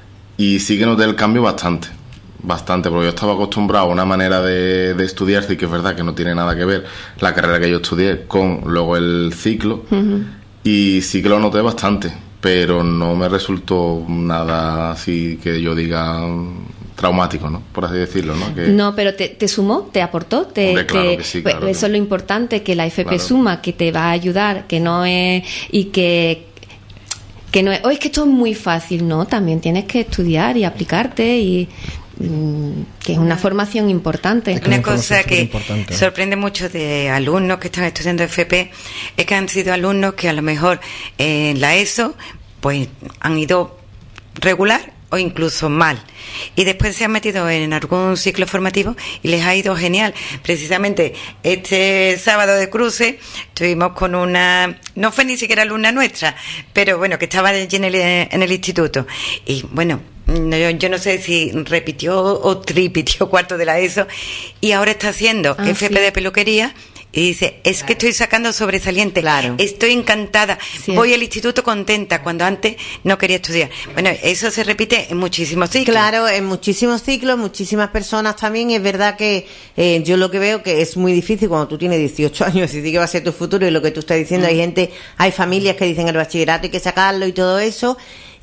Y sí que noté el cambio bastante. Bastante, porque yo estaba acostumbrado a una manera de, de estudiar, sí que es verdad que no tiene nada que ver la carrera que yo estudié con luego el ciclo, uh-huh. Y sí que lo noté bastante, pero no me resultó nada así que yo diga traumático, ¿no? Por así decirlo, ¿no? Que... No, pero te, te sumó, te aportó, te, Hombre, claro te- que sí, pues, claro eso que- es lo importante, que la F P Claro. suma, que te va a ayudar, que no es y que que no es, oh, es que esto es muy fácil, no, también tienes que estudiar y aplicarte y mm, que es una formación importante. Es que Una una cosa información que superimportante. sorprende mucho de alumnos que están estudiando F P es que han sido alumnos que a lo mejor en la ESO pues han ido regular o incluso mal, y después se han metido en algún ciclo formativo y les ha ido genial. Precisamente este sábado de cruce estuvimos con una, no fue ni siquiera alumna nuestra, pero bueno, que estaba allí en el, en el instituto, y bueno, no, yo, yo no sé si repitió o tripitió cuarto de la ESO y ahora está haciendo Ah, F P sí. de peluquería. Y dice, es que estoy sacando sobresaliente, Claro. estoy encantada, Sí. voy al instituto contenta, cuando antes no quería estudiar. Bueno, eso se repite en muchísimos ciclos. Claro, en muchísimos ciclos, muchísimas personas también. Es verdad que eh, yo lo que veo que es muy difícil cuando tú tienes dieciocho años y decir que va a ser tu futuro, y lo que tú estás diciendo, hay gente, hay familias que dicen el bachillerato hay que sacarlo y todo eso.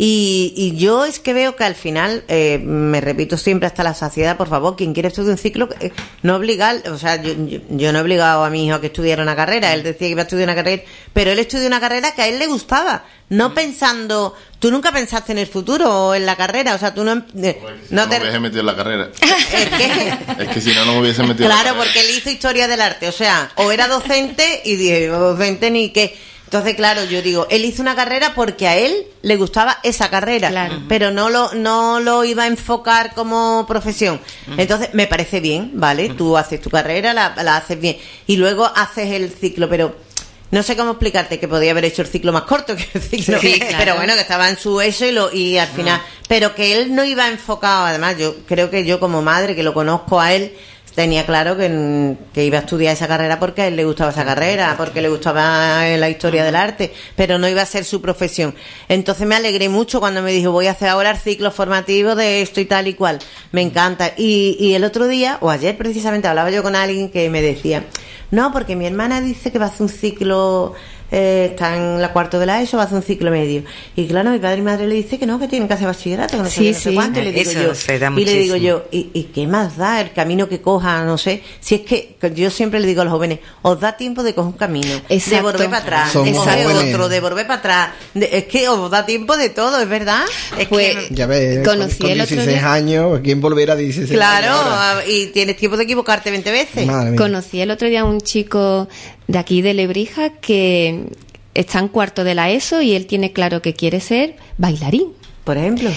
Y, y yo es que veo que al final, eh, me repito siempre hasta la saciedad, por favor, quien quiere estudiar un ciclo, eh, no obligar, o sea, yo, yo, yo no he obligado a mi hijo a que estudiara una carrera, él decía que iba a estudiar una carrera, pero él estudió una carrera que a él le gustaba, no pensando, tú nunca pensaste en el futuro o en la carrera, o sea, tú no, eh, Si no no, te... me hubiese metido en la carrera. ¿El qué? Es que si no, no me hubiese metido en la Claro, carrera. porque él hizo historia del arte, o sea, o era docente y dije, docente ni qué. Entonces, claro, yo digo, él hizo una carrera porque a él le gustaba esa carrera, Claro. pero no lo no lo iba a enfocar como profesión. Entonces, me parece bien, ¿vale? Tú haces tu carrera, la, la haces bien, y luego haces el ciclo, pero no sé cómo explicarte, que podía haber hecho el ciclo más corto que el ciclo, Sí, claro. pero bueno, que estaba en su eso y, lo, y al final, pero que él no iba enfocado, además, yo creo que yo como madre, que lo conozco a él, tenía claro que, que iba a estudiar esa carrera porque a él le gustaba esa carrera, porque le gustaba la historia del arte, pero no iba a ser su profesión. Entonces me alegré mucho cuando me dijo, voy a hacer ahora el ciclo formativo de esto y tal y cual. Me encanta. Y, y el otro día, o ayer precisamente, hablaba yo con alguien que me decía, no, porque mi hermana dice que va a hacer un ciclo... Eh, está en la cuarto de la ESO, va a hacer un ciclo medio. Y claro, mi padre y madre le dice que no, que tienen que hacer bachillerato, que no sé Sí, qué, no sé sí. cuánto. Y le digo Eso yo, se da y le digo muchísimo. yo, ¿y, ¿y qué más da el camino que coja? No sé. Si es que, que yo siempre le digo a los jóvenes, os da tiempo de coger un camino, de Exacto. volver para atrás, Somos de coger jóvenes. otro, de volver para atrás. De- es que os da tiempo de todo, ¿es verdad? Es Pues, que Ya ves, Conocí con, con el otro dieciséis día- años, ¿quién volverá a dieciséis Claro, años ahora? a- y tienes tiempo de equivocarte veinte veces. Madre mía. Conocí el otro día a un chico de aquí de Lebrija que está en cuarto de la ESO y él tiene claro que quiere ser bailarín. Por ejemplo.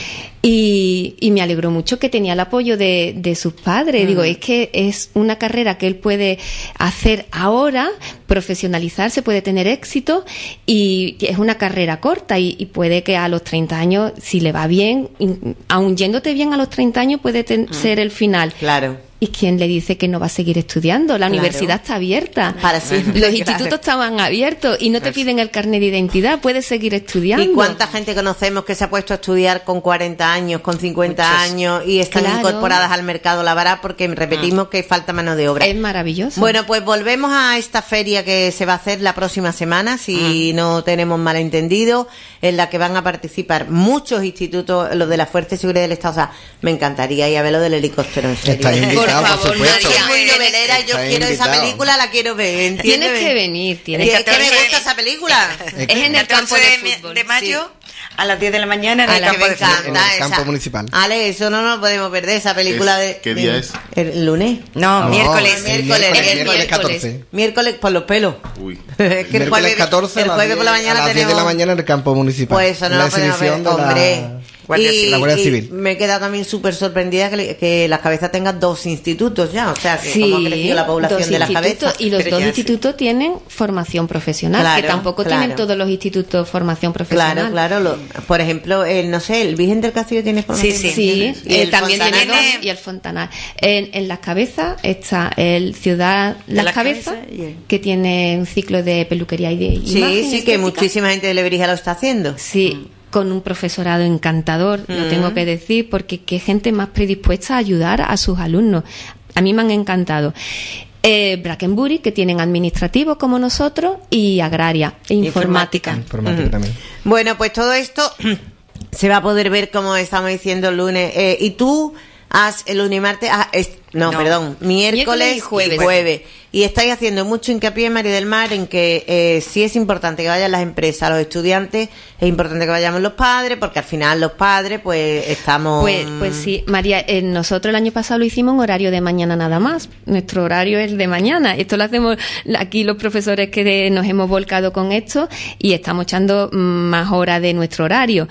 Y, y me alegró mucho que tenía el apoyo de, de sus padres. Digo, es que es una carrera que él puede hacer ahora, profesionalizarse, puede tener éxito, y es una carrera corta y, y puede que a los treinta años, si le va bien, in- aun yéndote bien a los treinta años, puede ten- ser el final. Claro. ¿Y quién le dice que no va a seguir estudiando? La Claro. universidad está abierta. Para siempre, Los claro. institutos estaban abiertos y no te piden el carnet de identidad. Puedes seguir estudiando. ¿Y cuánta gente conocemos que se ha puesto a estudiar con cuarenta años, con cincuenta Muchos. años y están Claro. incorporadas al mercado laboral porque repetimos que falta mano de obra? Es maravilloso. Bueno, pues volvemos a esta feria que se va a hacer la próxima semana, si no tenemos malentendido, en la que van a participar muchos institutos, los de la Fuerza y Seguridad del Estado. O sea, me encantaría ir a ver lo del helicóptero, en serio. Está invitado. Por Claro, por favor, supuesto. Yo soy muy novelera y yo Está quiero esa invitado. película, la quiero ver. ¿entiendes? Tienes que venir, tienes Es que que me gusta esa película. Es en el campo de fútbol. de mayo a las diez de la mañana en A el la que campo me de fútbol. encanta En el esa. campo municipal. Ale, eso no nos podemos perder, esa película Es- de... ¿qué día de- es? El lunes. No, No, miércoles. el Miércoles, miércoles, el miércoles miércoles. catorce. Miércoles por los pelos. Uy. Es que el Miércoles jueves, catorce el a las jueves por la diez- mañana a las diez de la tenemos... mañana en el campo municipal. Pues eso no la lo podemos ver, exhibición de la hombre. Guardia y, Civil. La Guardia y Civil. me he quedado también súper sorprendida que, le- que las cabezas tengan dos institutos ya, o sea, que Sí, cómo ha crecido la población dos de las institutos, cabezas. y los Pero dos ya sí. institutos tienen formación profesional, Claro, que tampoco claro. tienen todos los institutos formación profesional. Claro, claro. Lo, por ejemplo, el, no sé, el Virgen del Castillo tiene formación Sí, sí. profesional. Sí, Y eh, el también tiene Fontanal. dos, y el Fontanal. En, en las cabezas está el Ciudad Las Las Cabezas, Cabezas y el- que tiene un ciclo de peluquería y de imagen Sí, sí, que estética. muchísima gente de Lebrija lo está haciendo. Sí, con un profesorado encantador, lo tengo que decir, porque qué gente más predispuesta a ayudar a sus alumnos. A mí me han encantado. Eh, Brackenbury, que tienen administrativo como nosotros, y agraria e informática. Informática también. Bueno, pues todo esto se va a poder ver, como estamos diciendo, el lunes. Eh, y tú has, el lunes y martes, ah, es- no, No. perdón, miércoles, Miércoles y y jueves. jueves. Y estáis haciendo mucho hincapié, María del Mar, en que eh, sí es importante que vayan las empresas, los estudiantes, es importante que vayamos los padres, porque al final los padres, pues estamos... Pues, pues sí, María, eh, nosotros el año pasado lo hicimos en horario de mañana nada más. Nuestro horario es de mañana. Esto lo hacemos aquí los profesores que de- nos hemos volcado con esto y estamos echando mm, más horas de nuestro horario.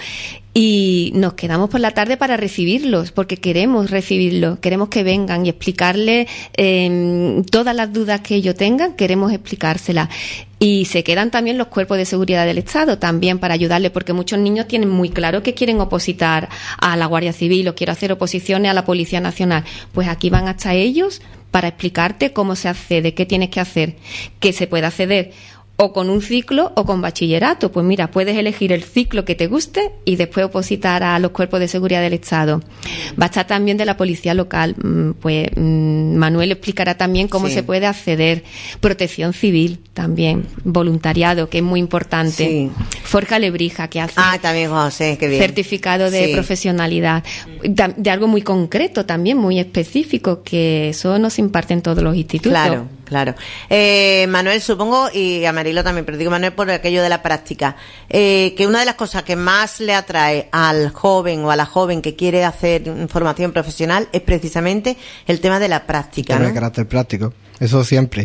Y nos quedamos por la tarde para recibirlos, porque queremos recibirlos, queremos que vengan y explicarles eh, todas las dudas que ellos tengan, queremos explicárselas. Y se quedan también los cuerpos de seguridad del Estado también para ayudarles, porque muchos niños tienen muy claro que quieren opositar a la Guardia Civil o quieren hacer oposiciones a la Policía Nacional. Pues aquí van hasta ellos para explicarte cómo se accede, qué tienes que hacer, que se puede acceder o con un ciclo o con bachillerato. Pues mira, puedes elegir el ciclo que te guste y después opositar a los cuerpos de seguridad del Estado. Va a estar también de la policía local. Mm, Pues mm, Manuel explicará también cómo Sí. se puede acceder. Protección civil también. Voluntariado, que es muy importante. Sí. Forja Lebrija, que hace Ah, también José, qué bien. certificado de Sí. profesionalidad. Da- De algo muy concreto también, muy específico, que eso no se imparte en todos los institutos. Claro, claro. Eh, Manuel, supongo, y a Marilo también, pero digo Manuel por aquello de la práctica, eh, que una de las cosas que más le atrae al joven o a la joven que quiere hacer formación profesional es precisamente el tema de la práctica, Tiene ¿no? carácter práctico. Eso siempre.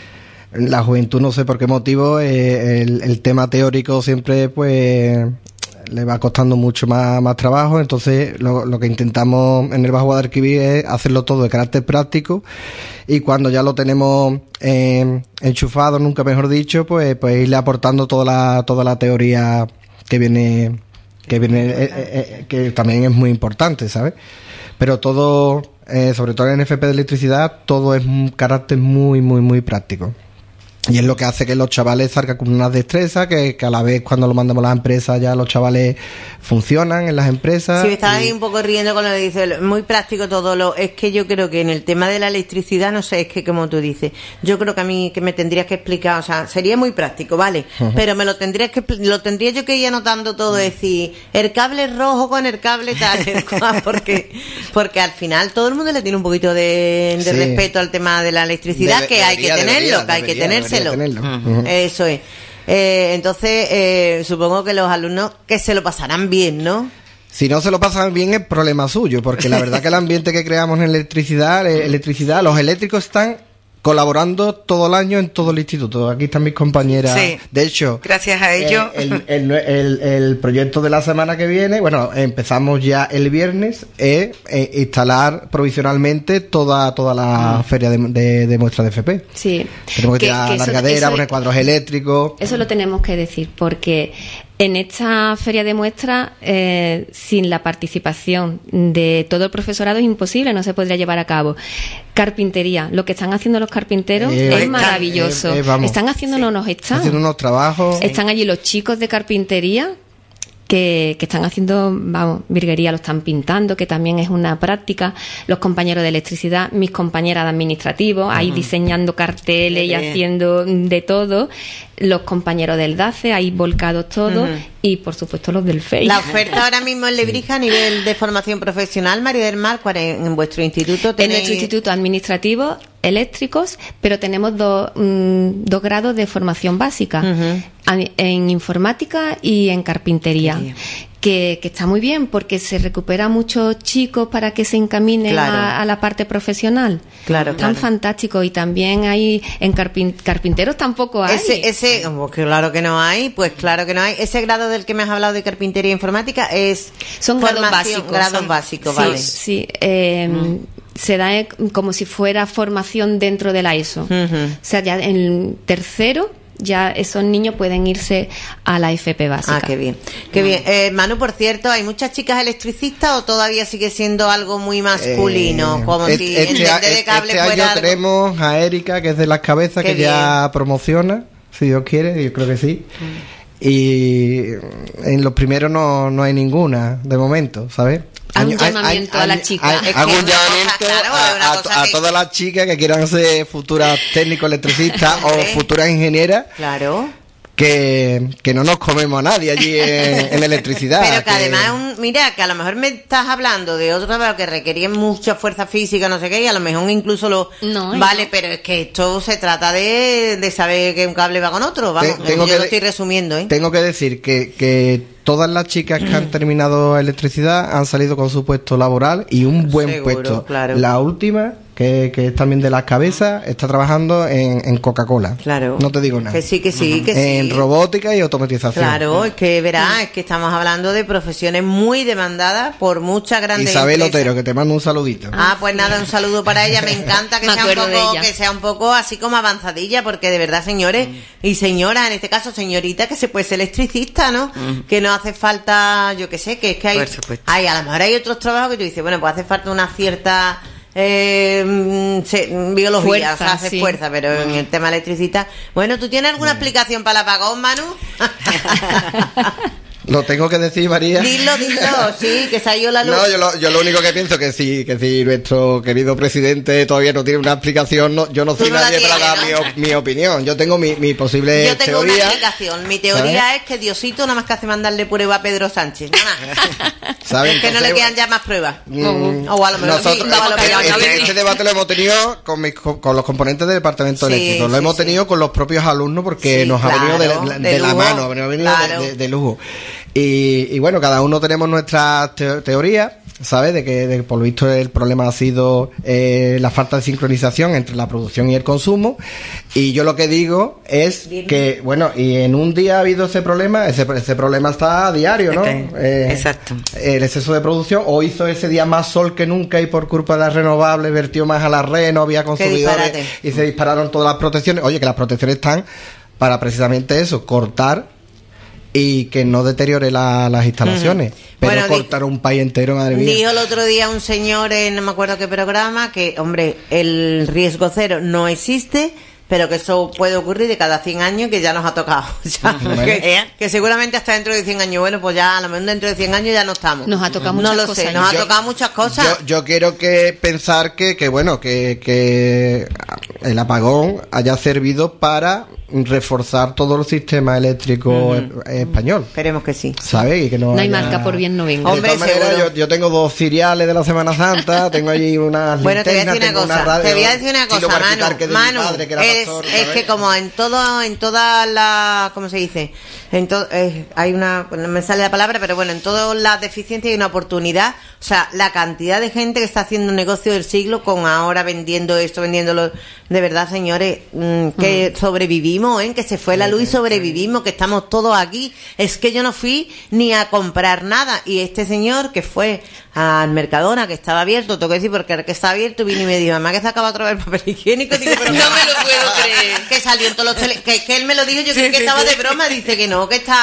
La juventud, no sé por qué motivo, eh, el, el tema teórico siempre, pues, le va costando mucho más, más trabajo. Entonces, lo, lo que intentamos en el Bajo Guadalquivir es hacerlo todo de carácter práctico. Y cuando ya lo tenemos eh, enchufado, nunca mejor dicho, pues, pues irle aportando toda la, toda la teoría que viene, que viene, eh, eh, eh, que también es muy importante, ¿sabes? Pero todo, eh, sobre todo en N F P de electricidad, todo es un carácter muy, muy, muy práctico. Y es lo que hace que los chavales salgan con unas destrezas, que, que a la vez cuando lo mandamos a las empresas ya los chavales funcionan en las empresas. Sí, me estaba y- ahí un poco riendo con lo que dice, muy práctico todo lo... Es que yo creo que en el tema de la electricidad, no sé, es que como tú dices, yo creo que a mí que me tendrías que explicar, o sea, sería muy práctico, ¿vale? Pero me lo tendrías que expli- lo tendría yo que ir anotando todo, decir, el cable rojo con el cable tal, el cual, porque porque al final todo el mundo le tiene un poquito de, de Sí. respeto al tema de la electricidad, Debe- que hay que debería, tenerlo, debería, que hay que debería, debería tenérselo. tenerlo. Ujú. Eso es. Eh, entonces, eh, supongo que los alumnos que se lo pasarán bien, ¿no? Si no se lo pasan bien es problema suyo, porque la verdad que el ambiente que creamos en electricidad, eh, electricidad, los eléctricos están colaborando todo el año en todo el instituto. Aquí están mis compañeras. Sí. De hecho, Gracias a ellos. eh, el, el, el- el proyecto de la semana que viene, bueno, empezamos ya el viernes, es eh, instalar provisionalmente toda toda la feria de, de, de muestras de F P. Sí. Tenemos que, Que- tirar que eso- largadera, eso- poner cuadros eléctricos. Eso lo tenemos que decir, porque en esta feria de muestras, eh, sin la participación de todo el profesorado es imposible, no se podría llevar a cabo. Carpintería, lo que están haciendo los carpinteros Eh, es están- maravilloso. eh, eh, vamos. están haciendo unos Haciendo stands. unos trabajos. Están allí los chicos de carpintería que, que están haciendo, vamos, virguería, lo están pintando, que también es una práctica, los compañeros de electricidad, mis compañeras de administrativo, ahí diseñando carteles y haciendo de todo, los compañeros del D A C E, ahí volcados todos, uh-huh. y por supuesto los del F E I. La oferta ahora mismo en Lebrija a nivel de formación profesional, María del Mar, ¿cuál es en vuestro instituto? ¿Tenéis? En nuestro instituto administrativo, eléctricos, pero tenemos dos, mm, dos grados de formación básica, uh-huh. en informática y en carpintería. Que, que está muy bien porque se recupera muchos chicos para que se encaminen claro. a, a la parte profesional. Claro, Tan claro. fantástico. Y también hay en carpin, carpinteros tampoco hay. Ese, ese, oh, claro que no hay, pues claro que no hay. Ese grado del que me has hablado de carpintería e informática es son grados básicos. Grados son, básicos, sí, vale. Sí, eh, mm. se da como si fuera formación dentro de la ESO. Uh-huh. O sea, ya en tercero ya esos niños pueden irse a la F P básica. Ah, qué bien. Qué bien. Eh, Manu, por cierto, ¿hay muchas chicas electricistas o todavía sigue siendo algo muy masculino? Eh, como este, si este, entender de cable este fuera año algo... tenemos a Erika, que es de las cabezas, qué que bien. ya promociona, si Dios quiere, yo creo que sí. Mm. Y en los primeros no, no hay ninguna, de momento, ¿sabes? Haz un llamamiento a las chicas. Hago un llamamiento a, a, a todas las chicas que quieran ser futuras técnicos electricistas o futuras ingenieras. Claro. Que, que no nos comemos a nadie allí en, en electricidad. Pero que, que además, un, mira, que a lo mejor me estás hablando de otro trabajo que requería mucha fuerza física, no sé qué, y a lo mejor incluso lo... No, vale, no. pero es que esto se trata de, de saber que un cable va con otro, vamos, tengo yo que lo estoy resumiendo, ¿eh? Tengo que decir que, que todas las chicas que han terminado electricidad han salido con su puesto laboral y un buen Seguro, puesto. Claro. La última... Que, que es también de las cabezas, está trabajando en, en Coca-Cola. Claro. No te digo nada. Que sí, que sí, que en sí. robótica y automatización. Claro, es que verás, es que estamos hablando de profesiones muy demandadas por muchas grandes Isabel empresas. Otero, que te mando un saludito. Ah, pues nada, un saludo para ella. Me encanta que, Me sea un, poco, de que sea un poco así como avanzadilla, porque de verdad, señores y señoras, en este caso señorita, que se puede ser electricista, ¿no? Mm. Que no hace falta, yo qué sé, que es que hay, hay, a lo mejor hay otros trabajos que tú dices, bueno, pues hace falta una cierta... Eh, se, biología, fuerza, o sea, hace sí. fuerza, pero en el tema electricista. Bueno, ¿tú tienes alguna bueno. explicación para el apagón, Manu? Lo tengo que decir, María. Dilo, dilo, sí, que se ha ido la luz. No, yo lo, yo lo único que pienso que si, que si nuestro querido presidente todavía no tiene una explicación, no, yo no soy no nadie para dar ¿no? mi, mi opinión. Yo tengo mi, mi posible Yo tengo teoría. una explicación. Mi teoría ¿sabes? Es que Diosito nada más que hace mandarle prueba a Pedro Sánchez. Nada más. ¿Sabes? Es que Entonces, no le quedan ya más pruebas. Mm, o a lo mejor nosotros, sí, estaba lo que este, este, este debate lo hemos tenido con, mis, con, con los componentes del departamento sí, eléctrico. Lo sí, hemos sí. tenido con los propios alumnos porque sí, nos claro, ha venido de, de, de la mano, ha venido claro. de, de, de lujo. Y, y bueno, cada uno tenemos nuestras te teorías, ¿sabes? De que, de que por lo visto el problema ha sido eh, la falta de sincronización entre la producción y el consumo. Y yo lo que digo es Bien. que, bueno, y en un día ha habido ese problema, ese, ese problema está a diario, ¿no? Okay. Eh, Exacto. El exceso de producción, o hizo ese día más sol que nunca y por culpa de las renovables vertió más a la red, no había consumidores y se dispararon todas las protecciones. Oye, que las protecciones están para precisamente eso, cortar y que no deteriore la, las instalaciones. Uh-huh. Pero bueno, cortar un país entero, madre mía. Dijo el otro día un señor en no me acuerdo qué programa que, hombre, el riesgo cero no existe, pero que eso puede ocurrir de cada cien años, que ya nos ha tocado. Ya, bueno. que, que seguramente hasta dentro de cien años, bueno, pues ya a lo mejor dentro de cien años ya no estamos. Nos ha tocado muchas cosas. No lo cosas, sé, nos yo, ha tocado muchas cosas. Yo, yo quiero que pensar que, que bueno, que, que el apagón haya servido para reforzar todo el sistema eléctrico uh-huh. español. Esperemos que sí. ¿Sabes? Y que no, no hay haya... marca por bien no venga. Hombre, de todas maneras, yo, yo tengo dos cereales de la Semana Santa, tengo allí unas bueno, linternas, te voy a decir una cosa, radio, te voy a decir una cosa, Manu, Manu, padre, que es, pastor, es que como en todo, en todas las, ¿cómo se dice? En to, eh, hay una, no me sale la palabra, pero bueno, en todas las deficiencias hay una oportunidad. O sea, la cantidad de gente que está haciendo un negocio del siglo con ahora vendiendo esto, vendiéndolo, de verdad, señores, mmm, que mm. sobrevivimos, ¿eh? Que se fue la luz y sobrevivimos, que estamos todos aquí. Es que yo no fui ni a comprar nada. Y este señor que fue al Mercadona, que estaba abierto, tengo que decir, porque el que estaba abierto vino y me dijo, mamá, que se acaba otra vez el papel higiénico. Digo, pero no me lo puedo creer. Que salió en todos los tele... que, que él me lo dijo, yo sí, creí que sí, estaba sí. de broma, dice que no, que está, que,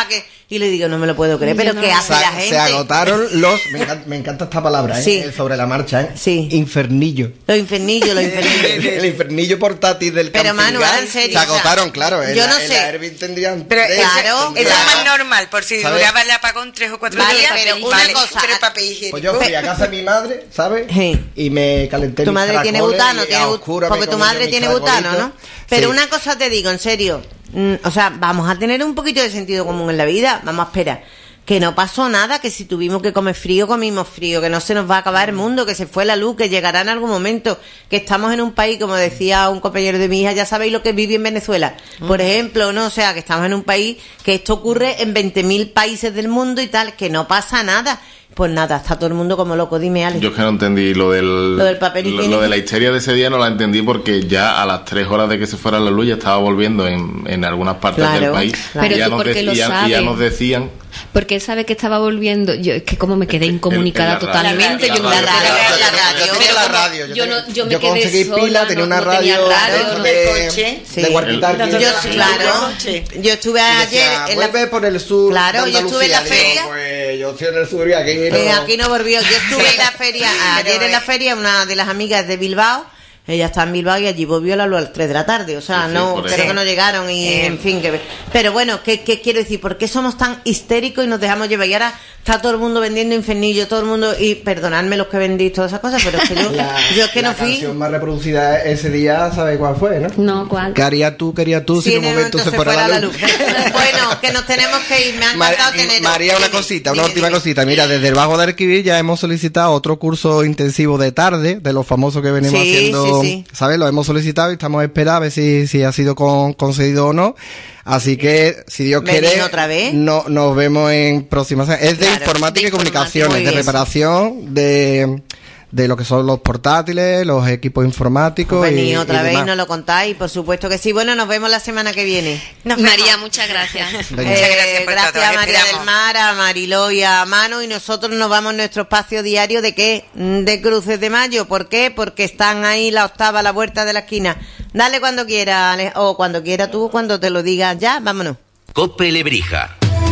Y le digo, no me lo puedo creer, Yo pero no. ¿qué hace Se, la gente? se agotaron los... Me encanta, me encanta esta palabra, ¿eh? Sí. El sobre la marcha, ¿eh? Sí. Infernillo. Los infernillos, los infernillos. El infernillo portátil del Pero, Camping Manu, Gas, ahora en serio, se agotaron, o sea, claro. En yo la, no en sé. la Ervin tendrían... Pero tres, eso, Claro, eso claro. es más normal, por si ¿Sabes? duraba el apagón tres o cuatro Vale, días. pero una vale, cosa- pero papel higiénico. Pues yo fui a casa de mi madre, ¿sabes? Sí. Y me calenté Tu mis madre tiene caracoles butano, y tiene a but- oscuras me porque tu comí yo madre mis tiene butano, ¿no? caracolitos. Pero Sí. una cosa te digo, en serio, mm, o sea, vamos a tener un poquito de sentido común en la vida, vamos a esperar. Que no pasó nada, que si tuvimos que comer frío, comimos frío, que no se nos va a acabar el mundo, que se fue la luz, que llegará en algún momento, que estamos en un país, como decía un compañero de mi hija, ya sabéis lo que vive en Venezuela, por ejemplo, ¿no? O sea, que estamos en un país, que esto ocurre en veinte mil países del mundo y tal, que no pasa nada. Pues nada, está todo el mundo como loco, dime, Ale. Yo es que no entendí lo del, Lo del papel lo, higiénico. lo de la histeria de ese día, no la entendí porque ya a las tres horas de que se fuera la luz ya estaba volviendo en, en algunas partes Claro, del país. claro. Y Pero ya tú nos porque lo decían- y ya sabes. nos decían Porque él sabe que estaba volviendo. Yo es que como me quedé incomunicada en la radio. totalmente. La yo no radio, me la quedé- radio, la radio. Yo tenía la radio. Yo no- yo me yo quedé conseguí sola, pila, tenía no- una no tenía radio, radio, de, no de, del coche. Sí. de walkie-talkie. El- Yo, Sí, claro, sí. yo estuve Y ayer decía, en la... vuelve por el sur. Claro, de yo estuve en la Andalucía. feria. Digo, pues yo estoy en el sur y aquí no. Eh, aquí no volvió. Yo estuve en la feria, ayer Pero, en la eh, feria, una de las amigas de Bilbao, ella está en Bilbao y allí volvió a las tres de la tarde. O sea, Sí, sí, no, por creo eso. que no llegaron y, Eh. en fin, que... Pero bueno, ¿qué, ¿qué quiero decir? ¿Por qué somos tan histéricos y nos dejamos llevar? Y ahora está todo el mundo vendiendo infernillo, todo el mundo... Y perdonadme los que vendís todas esas cosas, pero es que yo, La, yo es que la no fui... canción más reproducida ese día, ¿sabes cuál fue, no? No, ¿cuál? ¿Qué harías tú, qué harías tú si Sí, en un momento se fuera la luz? Bueno, que nos tenemos que ir. Me han Mar- encantado tener... María, una Dime, cosita, una dime, última dime. cosita. Mira, desde el Bajo de Arquivir ya hemos solicitado otro curso intensivo de tarde, de los famosos que venimos Sí, haciendo, sí, sí. ¿sabes? Lo hemos solicitado y estamos a esperar a ver si, si ha sido con- concedido o no. Así que, si Dios ¿Venid quiere, otra vez? no, nos vemos en próximas. Es de Claro, informática de y comunicaciones, informática, de muy bien. reparación, de, de lo que son los portátiles, los equipos informáticos. Venid y, otra y vez y demás. nos lo contáis, por supuesto que sí. Bueno, nos vemos la semana que viene. Nos María, vemos. muchas gracias. Venga. Muchas Eh, gracias por gracias todo, a María esperamos. del Mar, a Mariló y a Manu, y nosotros nos vamos a nuestro espacio diario de qué, de Cruces de Mayo. ¿Por qué? Porque están ahí la octava a la vuelta de la esquina. Dale cuando quiera, Ale- o cuando quiera tú, cuando te lo digas ya, vámonos. Cope Lebrija.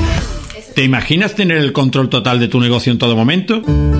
¿Te imaginas tener el control total de tu negocio en todo momento?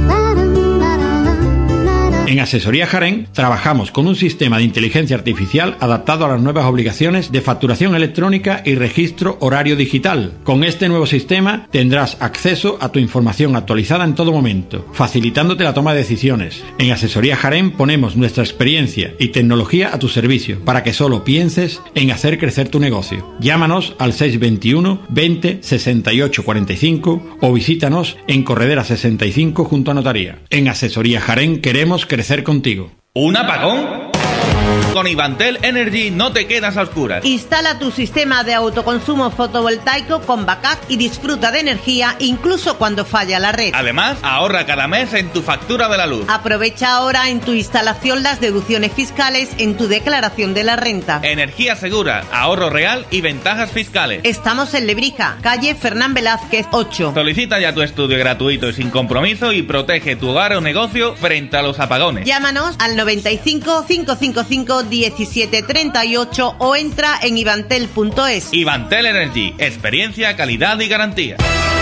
En Asesoría Jaén trabajamos con un sistema de inteligencia artificial adaptado a las nuevas obligaciones de facturación electrónica y registro horario digital. Con este nuevo sistema tendrás acceso a tu información actualizada en todo momento, facilitándote la toma de decisiones. En Asesoría Jaén ponemos nuestra experiencia y tecnología a tu servicio para que solo pienses en hacer crecer tu negocio. Llámanos al seis veintiuno veinte sesenta y ocho cuarenta y cinco o visítanos en Corredera sesenta y cinco junto a Notaría. En Asesoría Jaén queremos crecer contigo. ¿Un apagón? Con Ivantel Energy no te quedas a oscuras. Instala tu sistema de autoconsumo fotovoltaico con backup y disfruta de energía incluso cuando falla la red. Además, ahorra cada mes en tu factura de la luz. Aprovecha ahora en tu instalación las deducciones fiscales en tu declaración de la renta. Energía segura, ahorro real y ventajas fiscales. Estamos en Lebrija, calle Fernán Velázquez ocho. Solicita ya tu estudio gratuito y sin compromiso y protege tu hogar o negocio frente a los apagones. Llámanos al noventa y cinco, cinco cinco cinco, diecisiete treinta y ocho o entra en ivantel punto es. Ivantel Energy, experiencia, calidad y garantía.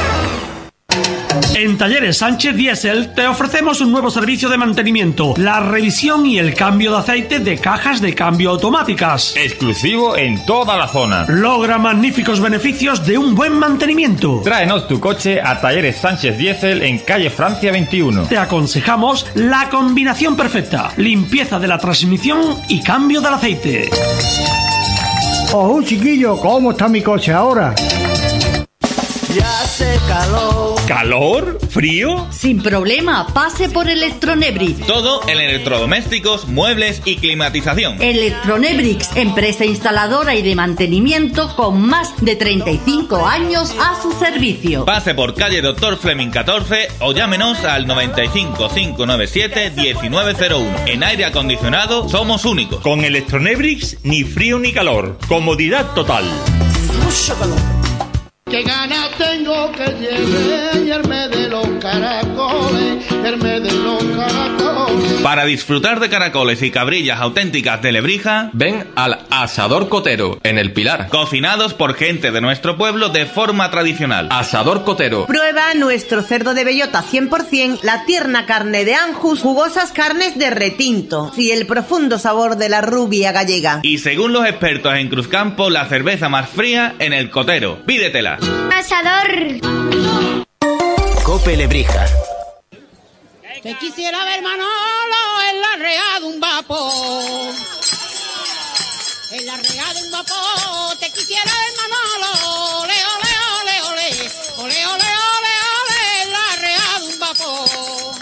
En Talleres Sánchez Diesel te ofrecemos un nuevo servicio de mantenimiento, la revisión y el cambio de aceite de cajas de cambio automáticas. Exclusivo en toda la zona. Logra magníficos beneficios de un buen mantenimiento. Tráenos tu coche a Talleres Sánchez Diesel en calle Francia veintiuno. Te aconsejamos la combinación perfecta, limpieza de la transmisión y cambio del aceite. Oh, chiquillo, ¿cómo está mi coche ahora? Ya hace calor. ¿Calor? ¿Frío? Sin problema, pase por Electronebrix. Todo en electrodomésticos, muebles y climatización. Electronebrix, empresa instaladora y de mantenimiento con más de treinta y cinco años a su servicio. Pase por calle Doctor Fleming catorce o llámenos al noventa y cinco, cinco noventa y siete, diecinueve cero uno. En aire acondicionado somos únicos. Con Electronebrix ni frío ni calor. Comodidad total. Mucho calor. Qué ganas tengo que llegue de los caracoles protegerme de los caracoles. Para disfrutar de caracoles y cabrillas auténticas de Lebrija, ven al Asador Cotero, en El Pilar. Cocinados por gente de nuestro pueblo de forma tradicional. Asador Cotero. Prueba nuestro cerdo de bellota cien por cien, la tierna carne de Anjus, jugosas carnes de retinto y el profundo sabor de la rubia gallega. Y según los expertos en Cruzcampo, la cerveza más fría en el Cotero. Pídetela. Asador. Cope Lebrija. Te quisiera ver, Manolo, en la rea de un vapor. En la rea de un vapor, te quisiera ver, Manolo. Ole, ole, ole, ole. Ole, ole, ole, ole, en la rea de un vapor.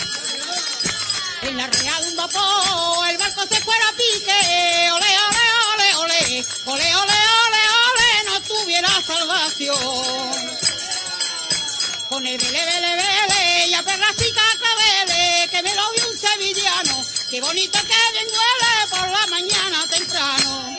En la rea de un vapor, el barco se fuera a pique. Ole, ole, ole, ole. Ole, ole, ole, ole, no tuviera salvación. Con el vele, vele, vele, y a perracica cabele, que me lo vio un sevillano, qué bonito que bien duele por la mañana temprano.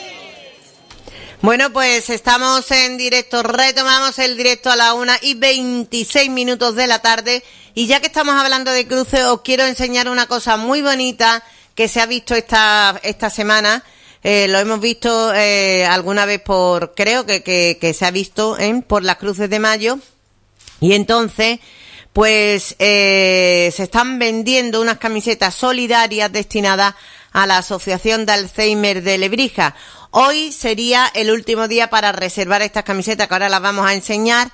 Bueno, pues estamos en directo, retomamos el directo a la una y veintiséis minutos de la tarde, y ya que estamos hablando de cruces, os quiero enseñar una cosa muy bonita que se ha visto esta, esta semana. Eh, lo hemos visto eh, alguna vez por, creo que, que, que se ha visto ¿eh? por las Cruces de Mayo. Y entonces, pues eh, se están vendiendo unas camisetas solidarias destinadas a la Asociación de Alzheimer de Lebrija. Hoy sería el último día para reservar estas camisetas, que ahora las vamos a enseñar,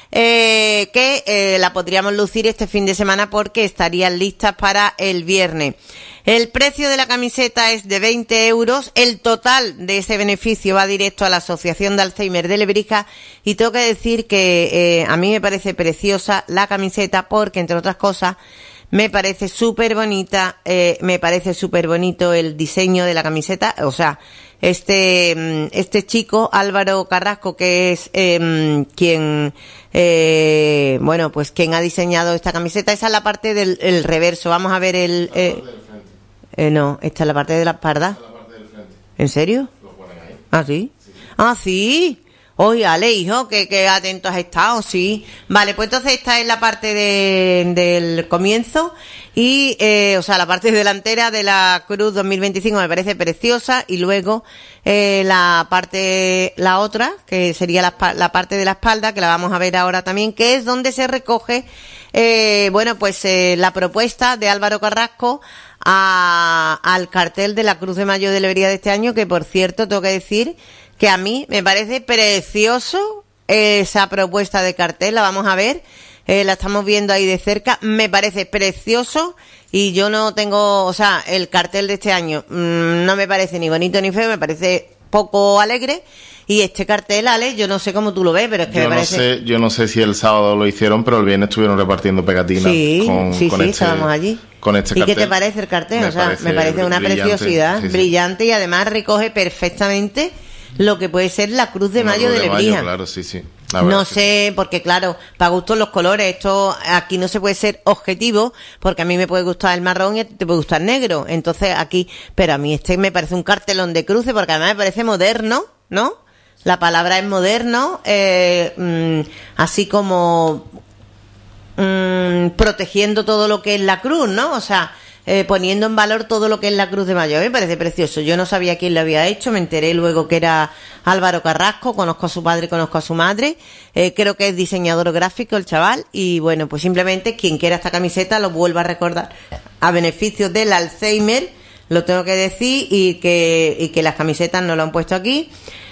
eh, que eh, la podríamos lucir este fin de semana porque estarían listas para el viernes. El precio de la camiseta es de veinte euros, el total de ese beneficio va directo a la Asociación de Alzheimer de Lebrija, y tengo que decir que eh, a mí me parece preciosa la camiseta porque, entre otras cosas, me parece súper bonita, eh, me parece súper bonito el diseño de la camiseta, o sea, este este chico, Álvaro Carrasco, que es eh, quien, eh, bueno, pues quien ha diseñado esta camiseta. Esa es la parte del el reverso, vamos a ver el... Eh, Eh, no, esta es la parte de la espalda. Esta es la parte del frente. ¿En serio? Lo ponen ahí. ¿Ah, sí? Sí. Ah, sí. Oye, Ale, hijo, que, que atento has estado, sí. Vale, pues entonces esta es la parte de, del comienzo y, eh, o sea, la parte delantera de la Cruz dos mil veinticinco me parece preciosa, y luego eh, la parte, la otra, que sería la, la parte de la espalda, que la vamos a ver ahora también, que es donde se recoge, eh, bueno, pues eh, la propuesta de Álvaro Carrasco a, al cartel de la Cruz de Mayo de Lebrija de este año, que por cierto tengo que decir que a mí me parece precioso esa propuesta de cartel. La vamos a ver, eh, la estamos viendo ahí de cerca, me parece precioso, y yo no tengo, o sea, el cartel de este año mmm, no me parece ni bonito ni feo, me parece poco alegre. Y este cartel, Ale, yo no sé cómo tú lo ves, pero es que yo me no parece... sé, yo no sé si el sábado lo hicieron, pero el viernes estuvieron repartiendo pegatinas. Sí, con, sí, con sí, este, estábamos allí. Con este ¿Y cartel. qué te parece el cartel? Me o sea, parece me parece una brillante, preciosidad, sí, sí. brillante, y además recoge perfectamente lo que puede ser la Cruz de Una Mayo Cruz de de Lebrija. Mayo, claro, sí, sí. No sé, porque claro, para gustos los colores, esto aquí no se puede ser objetivo, porque a mí me puede gustar el marrón y a ti te puede gustar el negro, entonces aquí, pero a mí este me parece un cartelón de cruce, porque además me parece moderno, ¿no? La palabra es moderno, eh, mmm, así como mmm, protegiendo todo lo que es la cruz, ¿no? O sea, eh, poniendo en valor todo lo que es la Cruz de Mayo. A mí me parece precioso. Yo no sabía quién lo había hecho, me enteré luego que era Álvaro Carrasco, conozco a su padre, conozco a su madre, eh, creo que es diseñador gráfico el chaval, y bueno, pues simplemente quien quiera esta camiseta, lo vuelvo a recordar, a beneficio del Alzheimer, lo tengo que decir, y que, y que las camisetas no lo han puesto aquí.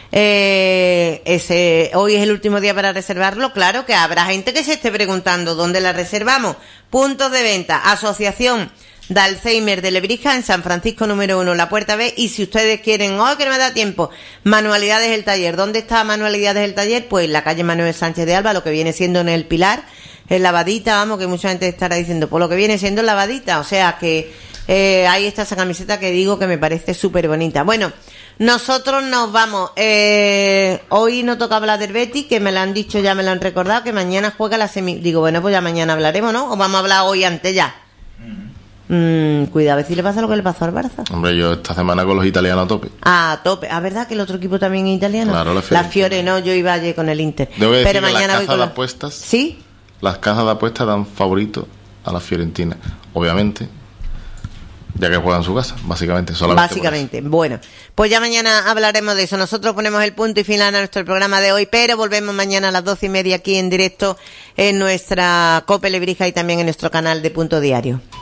Eh, ese, hoy es el último día para reservarlo. Claro que habrá gente que se esté preguntando dónde la reservamos. Puntos de venta: Asociación de Alzheimer de Lebrija, en San Francisco número uno, la Puerta B. Y si ustedes quieren, oh, que no me da tiempo, Manualidades el Taller. ¿Dónde está Manualidades el Taller? Pues en la calle Manuel Sánchez de Alba, lo que viene siendo en el Pilar, en Lavadita, vamos, que mucha gente estará diciendo, pues lo que viene siendo en Lavadita. O sea que eh, ahí está esa camiseta que digo que me parece súper bonita. Bueno, nosotros nos vamos. Eh, hoy no toca hablar del Betis, que me lo han dicho, ya me lo han recordado, que mañana juega la semi. Digo, bueno, pues ya mañana hablaremos, ¿no? O vamos a hablar hoy antes ya. Mm, cuidado, a ver si le pasa lo que le pasó al Barça. Hombre, yo esta semana con los italianos a tope. A tope. ¿Ah, verdad que el otro equipo también es italiano? Claro, la Fiore. La Fiore, no, yo iba ayer con el Inter. Debo decir Pero que mañana las voy casas con de la... apuestas, ¿Sí? las casas de apuestas dan favorito a la Fiorentina, obviamente, ya que juega en su casa, básicamente, solamente Básicamente, bueno, pues ya mañana hablaremos de eso. Nosotros ponemos el punto y final a nuestro programa de hoy, pero volvemos mañana a las doce y media aquí en directo en nuestra Cope Lebrija y también en nuestro canal de Punto Diario.